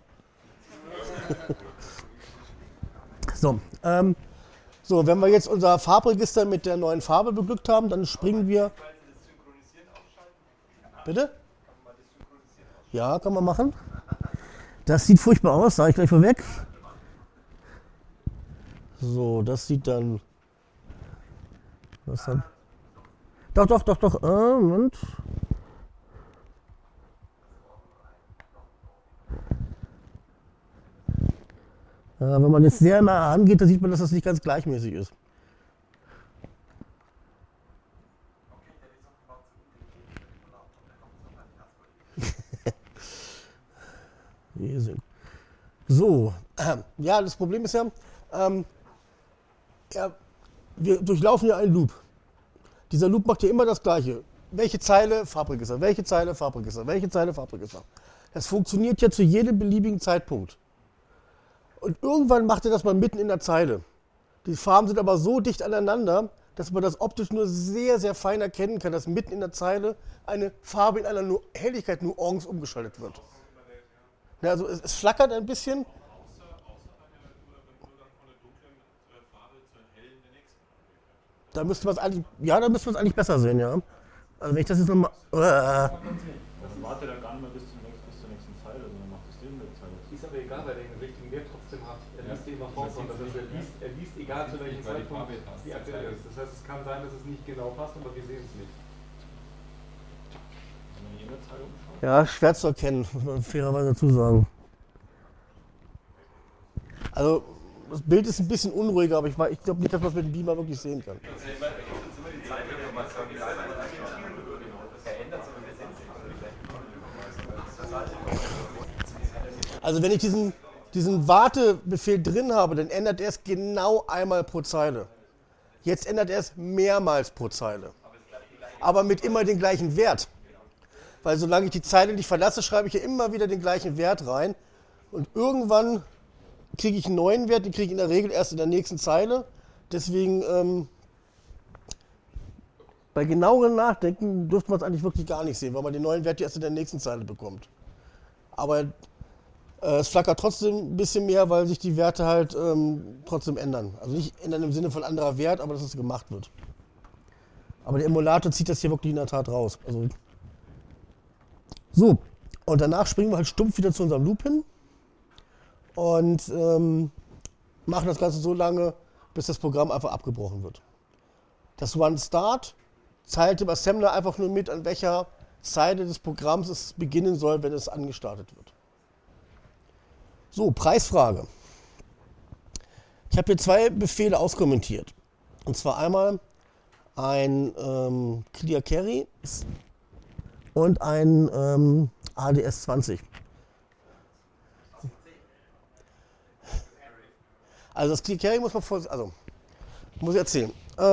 So, wenn wir jetzt unser Farbregister mit der neuen Farbe beglückt haben, dann springen wir. Bitte? Ja, kann man machen. Das sieht furchtbar aus, sage ich gleich vorweg. So, das sieht dann. Was dann? Doch. Moment. Wenn man jetzt sehr nah angeht, dann sieht man, dass das nicht ganz gleichmäßig ist. So, ja, das Problem ist ja, wir durchlaufen ja einen Loop. Dieser Loop macht ja immer das Gleiche. Welche Zeile, Farbregister, welche Zeile, Farbregister, welche Zeile, Farbregister. Das funktioniert ja zu jedem beliebigen Zeitpunkt. Und irgendwann macht er das mal mitten in der Zeile. Die Farben sind aber so dicht aneinander, dass man das optisch nur sehr, sehr fein erkennen kann, dass mitten in der Zeile eine Farbe in einer Helligkeit Nuance umgeschaltet wird. Ja, also es flackert ein bisschen. Da müsste man es eigentlich, ja, da müsste man es eigentlich besser sehen, ja. Also wenn ich das jetzt nochmal. Das warte dann gar nicht mehr bis zur nächsten Zeile, sondern macht das in der Zeile. Ist aber egal, weil er den richtigen Wert trotzdem hat. Er liest immer vorkommen. Das heißt, er liest egal zu welchem Zeitpunkt die aktuell ist. Das heißt, es kann sein, dass es nicht genau passt, aber wir sehen es nicht. Wenn man hier in der Zeile umschaut. Ja, schwer zu erkennen, muss man fairerweise dazu sagen. Also das Bild ist ein bisschen unruhiger, aber ich glaube nicht, dass man es mit dem Beamer wirklich sehen kann. Also wenn ich diesen Wartebefehl drin habe, dann ändert er es genau einmal pro Zeile. Jetzt ändert er es mehrmals pro Zeile. Aber mit immer den gleichen Wert. Weil solange ich die Zeile nicht verlasse, schreibe ich ja immer wieder den gleichen Wert rein. Und irgendwann kriege ich einen neuen Wert, den kriege ich in der Regel erst in der nächsten Zeile. Deswegen bei genauerem Nachdenken dürfte man es eigentlich wirklich gar nicht sehen, weil man den neuen Wert erst in der nächsten Zeile bekommt. Aber es flackert trotzdem ein bisschen mehr, weil sich die Werte halt trotzdem ändern. Also nicht ändern im Sinne von anderer Wert, aber dass es gemacht wird. Aber der Emulator zieht das hier wirklich in der Tat raus. Also so, und danach springen wir halt stumpf wieder zu unserem Loop hin und machen das Ganze so lange, bis das Programm einfach abgebrochen wird. Das One-Start teilt dem Assembler einfach nur mit, an welcher Zeile des Programms es beginnen soll, wenn es angestartet wird. So, Preisfrage. Ich habe hier zwei Befehle auskommentiert. Und zwar einmal ein Clear Carry und ein ADS 20. Also das Clear Carry muss ich erzählen.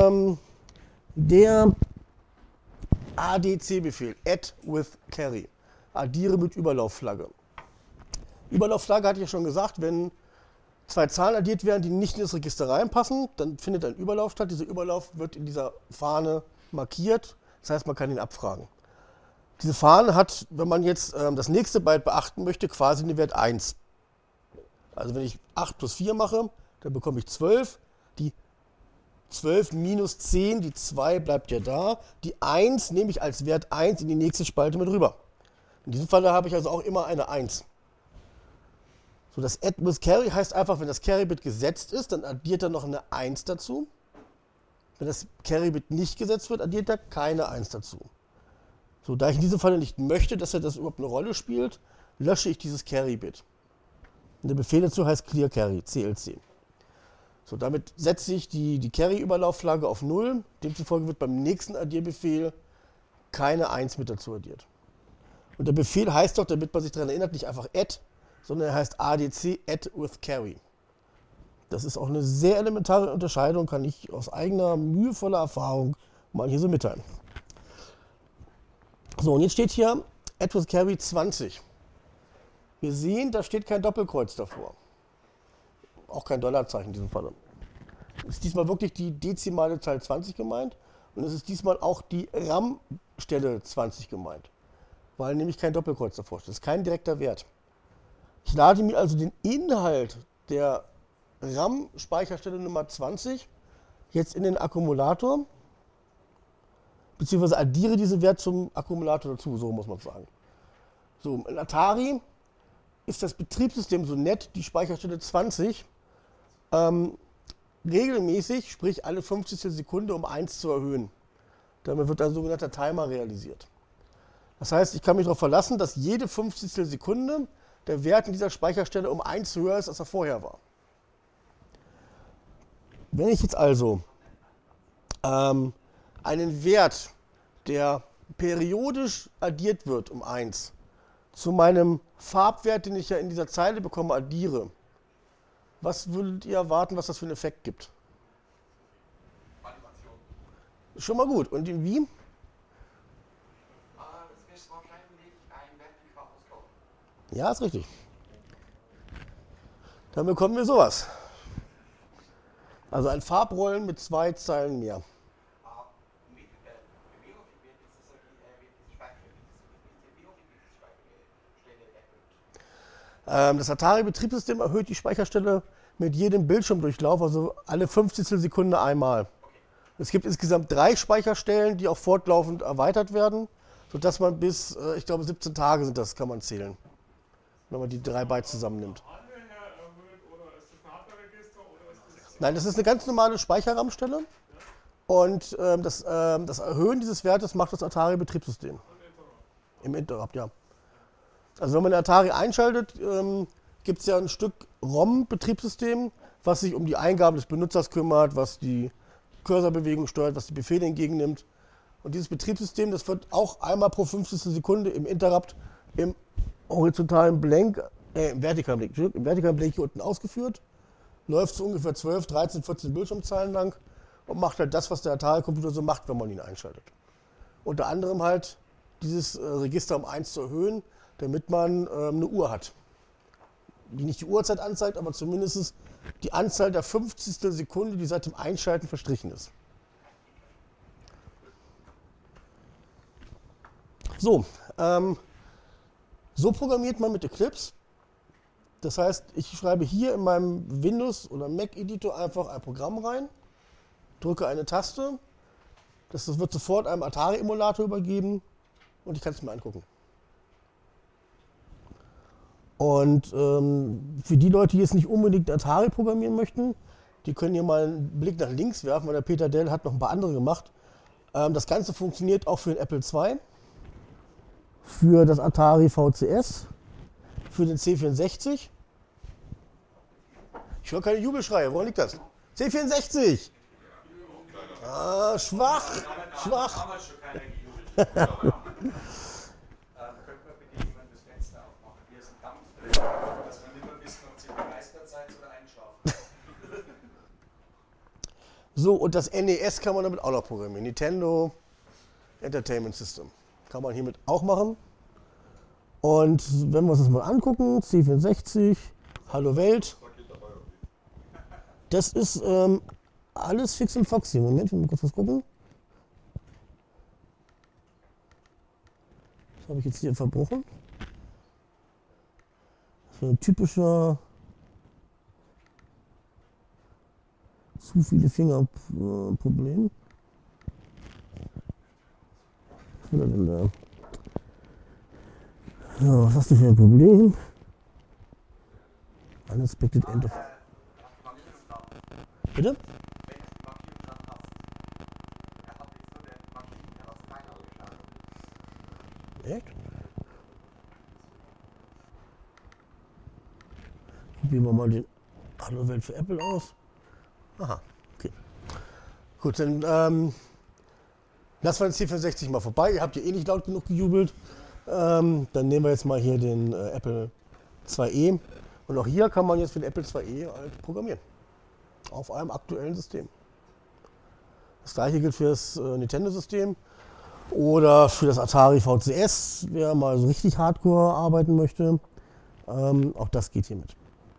Der ADC-Befehl, Add with Carry, addiere mit Überlaufflagge. Überlaufflagge hatte ich ja schon gesagt, wenn zwei Zahlen addiert werden, die nicht in das Register reinpassen, dann findet ein Überlauf statt. Dieser Überlauf wird in dieser Fahne markiert, das heißt, man kann ihn abfragen. Diese Fahne hat, wenn man jetzt das nächste Byte beachten möchte, quasi den Wert 1. Also wenn ich 8 plus 4 mache, dann bekomme ich 12. Die 12 minus 10, die 2 bleibt ja da. Die 1 nehme ich als Wert 1 in die nächste Spalte mit rüber. In diesem Fall habe ich also auch immer eine 1. So, das Add with Carry heißt einfach, wenn das Carry-Bit gesetzt ist, dann addiert er noch eine 1 dazu. Wenn das Carry-Bit nicht gesetzt wird, addiert er keine 1 dazu. So, da ich in diesem Fall nicht möchte, dass er das überhaupt eine Rolle spielt, lösche ich dieses Carry-Bit. Und der Befehl dazu heißt Clear Carry, CLC. So, damit setze ich die Carry-Überlaufflagge auf 0. Demzufolge wird beim nächsten Addierbefehl keine 1 mit dazu addiert. Und der Befehl heißt doch, damit man sich daran erinnert, nicht einfach add, sondern er heißt ADC, Add with Carry. Das ist auch eine sehr elementare Unterscheidung, kann ich aus eigener mühevoller Erfahrung mal hier so mitteilen. So, und jetzt steht hier Add with Carry 20. Wir sehen, da steht kein Doppelkreuz davor. Auch kein Dollarzeichen in diesem Fall. Es ist diesmal wirklich die dezimale Zahl 20 gemeint und es ist diesmal auch die RAM-Stelle 20 gemeint, weil nämlich kein Doppelkreuz davor steht. Das ist kein direkter Wert. Ich lade mir also den Inhalt der RAM-Speicherstelle Nummer 20 jetzt in den Akkumulator, beziehungsweise addiere diesen Wert zum Akkumulator dazu, so muss man sagen. So, in Atari ist das Betriebssystem so nett, die Speicherstelle 20 regelmäßig, sprich alle 50 Sekunde um 1 zu erhöhen. Damit wird ein sogenannter Timer realisiert. Das heißt, ich kann mich darauf verlassen, dass jede 50 Sekunde der Wert in dieser Speicherstelle um 1 höher ist, als er vorher war. Wenn ich jetzt also einen Wert, der periodisch addiert wird um 1, zu meinem Farbwert, den ich ja in dieser Zeile bekomme, addiere, was würdet ihr erwarten, was das für einen Effekt gibt? Animation. Schon mal gut. Und in wie? Das ist wahrscheinlich ein Vertikalskopf. Ja, ist richtig. Dann bekommen wir sowas. Also ein Farbrollen mit 2 Zeilen mehr. Das Atari-Betriebssystem erhöht die Speicherstelle mit jedem Bildschirmdurchlauf, also alle 50 Sekunden einmal. Es gibt insgesamt 3 Speicherstellen, die auch fortlaufend erweitert werden, sodass man bis, ich glaube 17 Tage sind das, kann man zählen, wenn man die 3 Byte zusammennimmt. Nein, das ist eine ganz normale Speicherraumstelle und das Erhöhen dieses Wertes macht das Atari-Betriebssystem. Im Interrupt, ja. Also wenn man den Atari einschaltet, gibt es ja ein Stück ROM-Betriebssystem, was sich um die Eingaben des Benutzers kümmert, was die Cursorbewegung steuert, was die Befehle entgegennimmt. Und dieses Betriebssystem, das wird auch einmal pro 50. Sekunde im Interrupt im horizontalen Blank, im vertikalen Blank hier unten ausgeführt. Läuft so ungefähr 12, 13, 14 Bildschirmzeilen lang und macht halt das, was der Atari-Computer so macht, wenn man ihn einschaltet. Unter anderem halt dieses Register um 1 zu erhöhen, damit man eine Uhr hat. Die nicht die Uhrzeit anzeigt, aber zumindest die Anzahl der 50. Sekunde, die seit dem Einschalten verstrichen ist. So, so programmiert man mit Eclipse. Das heißt, ich schreibe hier in meinem Windows- oder Mac-Editor einfach ein Programm rein, drücke eine Taste, das wird sofort einem Atari-Emulator übergeben und ich kann es mir angucken. Und für die Leute, die jetzt nicht unbedingt Atari programmieren möchten, die können hier mal einen Blick nach links werfen, weil der Peter Dell hat noch ein paar andere gemacht. Das Ganze funktioniert auch für den Apple II, für das Atari VCS, für den C64. Ich höre keine Jubelschreie, woran liegt das? C64! Ah, schwach, schwach. Damals schon keiner gejubelt. Könnten wir bitte jemand das Fenster aufmachen? Hier ist ein Dampf drin, dass wir nicht mehr wissen, ob Sie begeistert seid oder einschlafen. So, und das NES kann man damit auch noch programmieren. Nintendo Entertainment System. Kann man hiermit auch machen. Und wenn wir uns das mal angucken, C64, Hallo Welt. Das ist alles fix und foxy. Moment, wir mal kurz was gucken. Das habe ich jetzt hier verbrochen. Das ist ein typischer zu viele Finger Problem. Was will er denn da? So, was hast du für ein Problem? Unexpected End of. Bitte? Echt? Probieren wir mal den Hallo Welt für Apple aus. Aha, okay. Gut, dann lassen wir den C64 mal vorbei. Ihr habt ja eh nicht laut genug gejubelt. Dann nehmen wir jetzt mal hier den Apple IIe. Und auch hier kann man jetzt für den Apple IIe halt programmieren. Auf einem aktuellen System. Das gleiche gilt für das Nintendo-System oder für das Atari VCS, wer mal so richtig hardcore arbeiten möchte. Auch das geht hiermit.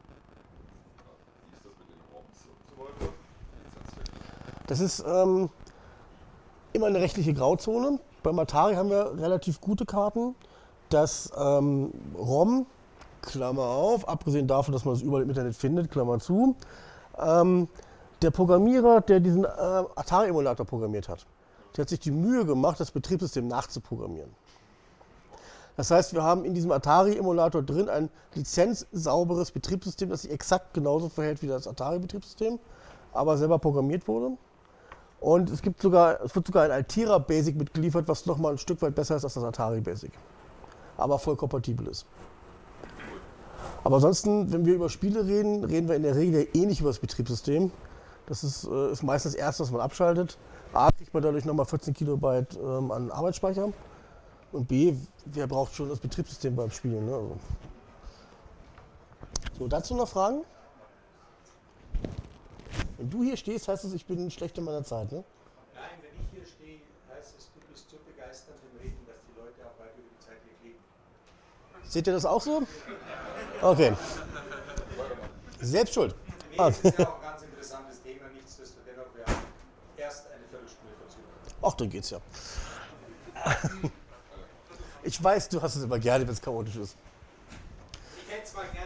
Das ist immer eine rechtliche Grauzone. Beim Atari haben wir relativ gute Karten. Das ROM, Klammer auf, abgesehen davon, dass man es überall im Internet findet, Klammer zu. Der Programmierer, der diesen Atari-Emulator programmiert hat, der hat sich die Mühe gemacht, das Betriebssystem nachzuprogrammieren. Das heißt, wir haben in diesem Atari-Emulator drin ein lizenzsauberes Betriebssystem, das sich exakt genauso verhält wie das Atari-Betriebssystem, aber selber programmiert wurde. Und es wird sogar ein Altera Basic mitgeliefert, was nochmal ein Stück weit besser ist als das Atari Basic, aber voll kompatibel ist. Aber ansonsten, wenn wir über Spiele reden, reden wir in der Regel eh nicht über das Betriebssystem. Das ist meistens das Erste, was man abschaltet. A, kriegt man dadurch nochmal 14 Kilobyte an Arbeitsspeicher. Und B, wer braucht schon das Betriebssystem beim Spielen? Ne? Also. So, dazu noch Fragen? Wenn du hier stehst, heißt es, ich bin schlecht in meiner Zeit, ne? Nein, wenn ich hier stehe, heißt es, du bist so begeistert im Reden, dass die Leute auch weiter über die Zeit hier kleben. Seht ihr das auch so? Okay. Selbst schuld. Nee, das ist ja auch ein ganz interessantes Thema, nichtsdestotrotz, wir haben erst eine Viertelstunde verzögert. Ach, dann geht's ja. Ich weiß, du hast es immer gerne, wenn es chaotisch ist. Ich hätte zwar gerne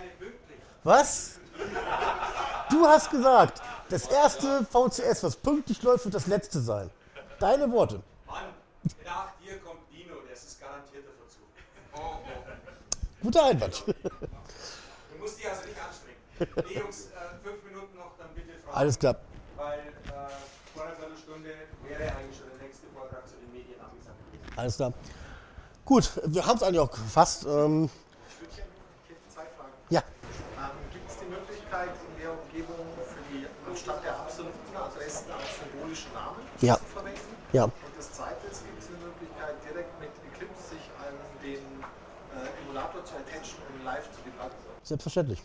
Was? Du hast gesagt, das erste VCS, was pünktlich läuft, wird das letzte sein. Deine Worte. Mann, nach dir kommt Dino, das ist garantiert der Verzug. Oh. Guter Einwand. Du musst dich also nicht anstrengen. Nee, Jungs, 5 Minuten noch, dann bitte Fragen. Alles klar. Weil vor einer Viertelstunde wäre eigentlich schon der nächste Vortrag zu den Medien angesagt gewesen. Alles klar. Gut, wir haben es eigentlich auch gefasst. Ich würde gerne 2 Fragen. Ja. Gibt es die Möglichkeit, in der Umgebung für die anstatt der absoluten Adressen als symbolische Namen Ja. zu verwenden? Ja. Und das Zweite ist, gibt es eine Möglichkeit, direkt mit Eclipse sich an den Emulator zu attachen und live zu debuggen? Selbstverständlich.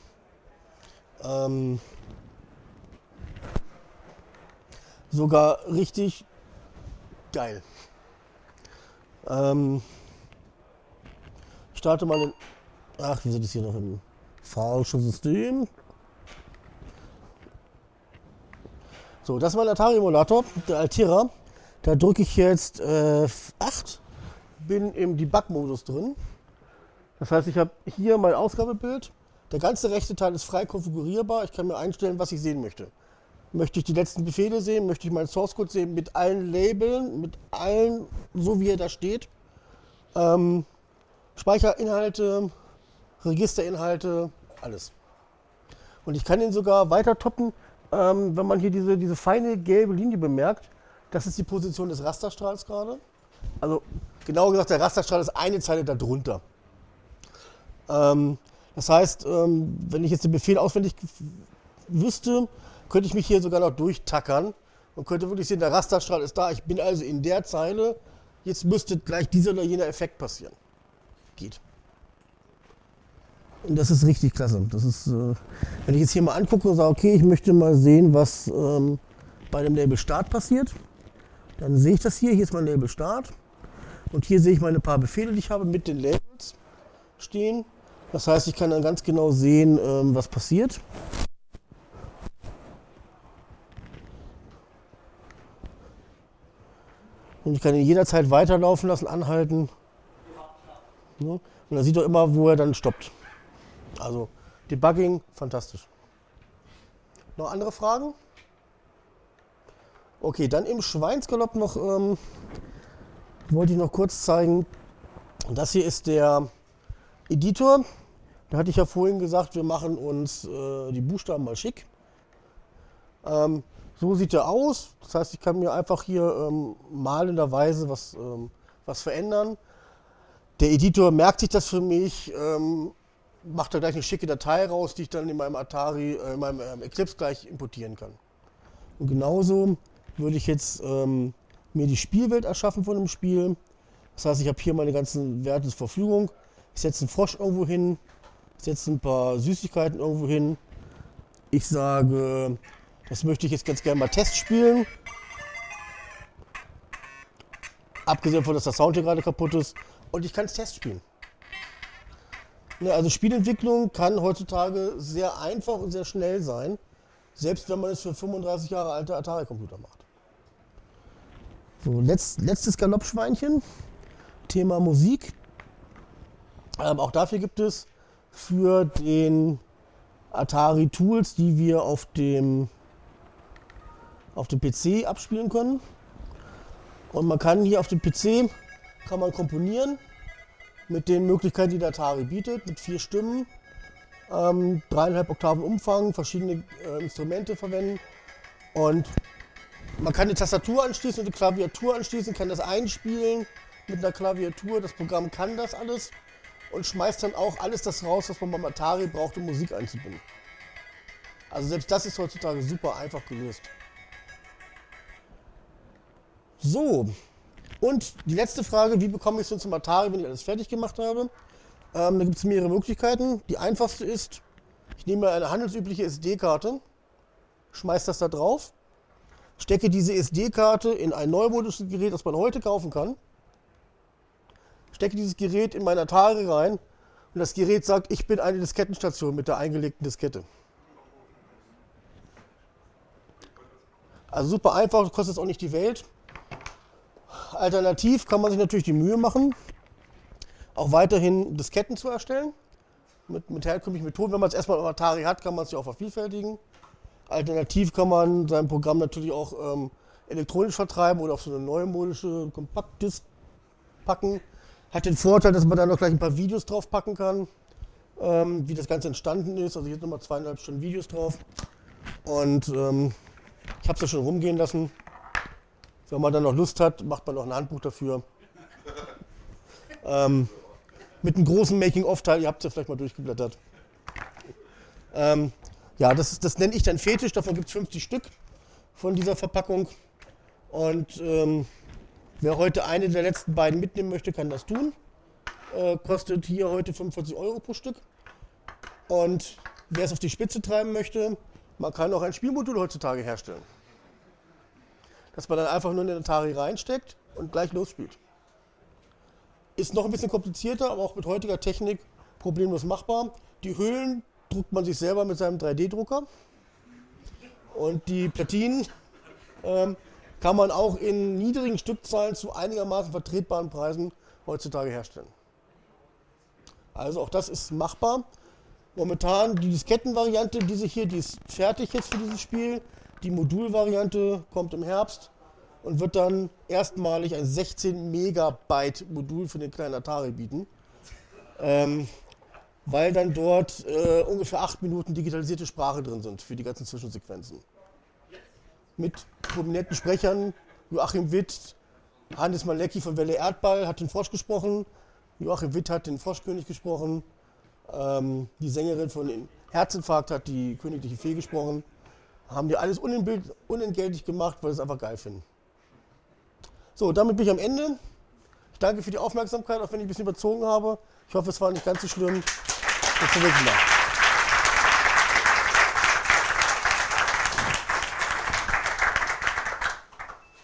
Sogar richtig geil. Ich starte mal den. Ach, wie sind das hier noch im falschen System? So, das ist mein Atari-Emulator, der Altera. Da drücke ich jetzt 8, bin im Debug-Modus drin. Das heißt, ich habe hier mein Ausgabebild. Der ganze rechte Teil ist frei konfigurierbar. Ich kann mir einstellen, was ich sehen möchte. Möchte ich die letzten Befehle sehen? Möchte ich meinen Source Code sehen mit allen Labeln, mit allen, so wie er da steht? Speicherinhalte, Registerinhalte, alles. Und ich kann ihn sogar weiter toppen, wenn man hier diese feine gelbe Linie bemerkt. Das ist die Position des Rasterstrahls gerade. Also genauer gesagt, der Rasterstrahl ist eine Zeile darunter. Das heißt, wenn ich jetzt den Befehl auswendig wüsste, könnte ich mich hier sogar noch durchtackern und könnte wirklich sehen, der Rasterstrahl ist da, ich bin also in der Zeile, jetzt müsste gleich dieser oder jener Effekt passieren. Geht. Und das ist richtig klasse. Das ist, wenn ich jetzt hier mal angucke und sage, okay, ich möchte mal sehen, was bei dem Label Start passiert, dann sehe ich das hier, hier ist mein Label Start und hier sehe ich meine paar Befehle, die ich habe mit den Labels stehen. Das heißt, ich kann dann ganz genau sehen, was passiert. Und ich kann ihn jederzeit weiterlaufen lassen, anhalten. Ja. Und dann sieht er immer, wo er dann stoppt. Also Debugging, fantastisch. Noch andere Fragen? Okay, dann im Schweinsgalopp noch, wollte ich noch kurz zeigen, das hier ist der Editor. Da hatte ich ja vorhin gesagt, wir machen uns die Buchstaben mal schick. So sieht er aus. Das heißt, ich kann mir einfach hier malenderweise was verändern. Der Editor merkt sich das für mich, macht da gleich eine schicke Datei raus, die ich dann in meinem Atari, in meinem Eclipse gleich importieren kann. Und genauso würde ich jetzt mir die Spielwelt erschaffen von dem Spiel. Das heißt, ich habe hier meine ganzen Werte zur Verfügung. Ich setze einen Frosch irgendwo hin, setze ein paar Süßigkeiten irgendwo hin. Ich sage, das möchte ich jetzt ganz gerne mal Test spielen. Abgesehen davon, dass der Sound hier gerade kaputt ist. Und ich kann es Test spielen. Ja, also Spielentwicklung kann heutzutage sehr einfach und sehr schnell sein. Selbst wenn man es für 35 Jahre alte Atari-Computer macht. So, letztes Galoppschweinchen. Thema Musik. Auch dafür gibt es für den Atari Tools, die wir auf dem PC abspielen können. Und man kann hier auf dem PC komponieren mit den Möglichkeiten, die der Atari bietet, mit 4 Stimmen, 3,5 Oktaven Umfang, verschiedene Instrumente verwenden. Und man kann die Tastatur anschließen und die Klaviatur anschließen, kann das einspielen mit einer Klaviatur. Das Programm kann das alles und schmeißt dann auch alles das raus, was man beim Atari braucht, um Musik einzubinden. Also selbst das ist heutzutage super einfach gelöst. So, und die letzte Frage, wie bekomme ich es zum Atari, wenn ich alles fertig gemacht habe? Da gibt es mehrere Möglichkeiten. Die einfachste ist, ich nehme eine handelsübliche SD-Karte, schmeiße das da drauf, stecke diese SD-Karte in ein neumodisches Gerät, das man heute kaufen kann, stecke dieses Gerät in mein Atari rein und das Gerät sagt, ich bin eine Diskettenstation mit der eingelegten Diskette. Also super einfach, kostet auch nicht die Welt. Alternativ kann man sich natürlich die Mühe machen, auch weiterhin Disketten zu erstellen. mit herkömmlichen Methoden. Wenn man es erstmal auf Atari hat, kann man es ja auch vervielfältigen. Alternativ kann man sein Programm natürlich auch elektronisch vertreiben oder auf so eine neumodische Kompaktdisk packen. Hat den Vorteil, dass man da noch gleich ein paar Videos drauf packen kann, wie das Ganze entstanden ist. Also hier sind nochmal 2,5 Stunden Videos drauf. Und ich habe es ja schon rumgehen lassen. Wenn man dann noch Lust hat, macht man noch ein Handbuch dafür. Mit einem großen Making-of-Teil, ihr habt es ja vielleicht mal durchgeblättert. Ja, das nenne ich dann Fetisch, davon gibt es 50 Stück von dieser Verpackung. Und wer heute eine der letzten beiden mitnehmen möchte, kann das tun. Kostet hier heute 45 € pro Stück. Und wer es auf die Spitze treiben möchte, man kann auch ein Spielmodul heutzutage herstellen. Dass man dann einfach nur in den Atari reinsteckt und gleich losspielt. Ist noch ein bisschen komplizierter, aber auch mit heutiger Technik problemlos machbar. Die Hüllen druckt man sich selber mit seinem 3D-Drucker. Und die Platinen kann man auch in niedrigen Stückzahlen zu einigermaßen vertretbaren Preisen heutzutage herstellen. Also auch das ist machbar. Momentan die Diskettenvariante, diese hier, die ist fertig jetzt für dieses Spiel. Die Modulvariante kommt im Herbst und wird dann erstmalig ein 16 Megabyte Modul für den kleinen Atari bieten. Weil dann dort ungefähr 8 Minuten digitalisierte Sprache drin sind für die ganzen Zwischensequenzen. Mit prominenten Sprechern, Joachim Witt, Hannes Malecki von Welle Erdball hat den Frosch gesprochen, Joachim Witt hat den Froschkönig gesprochen, die Sängerin von Herzinfarkt hat die königliche Fee gesprochen. Haben die alles unentgeltlich gemacht, weil sie es einfach geil finden. So, damit bin ich am Ende. Ich danke für die Aufmerksamkeit, auch wenn ich ein bisschen überzogen habe. Ich hoffe, es war nicht ganz so schlimm. Bis zum nächsten Mal.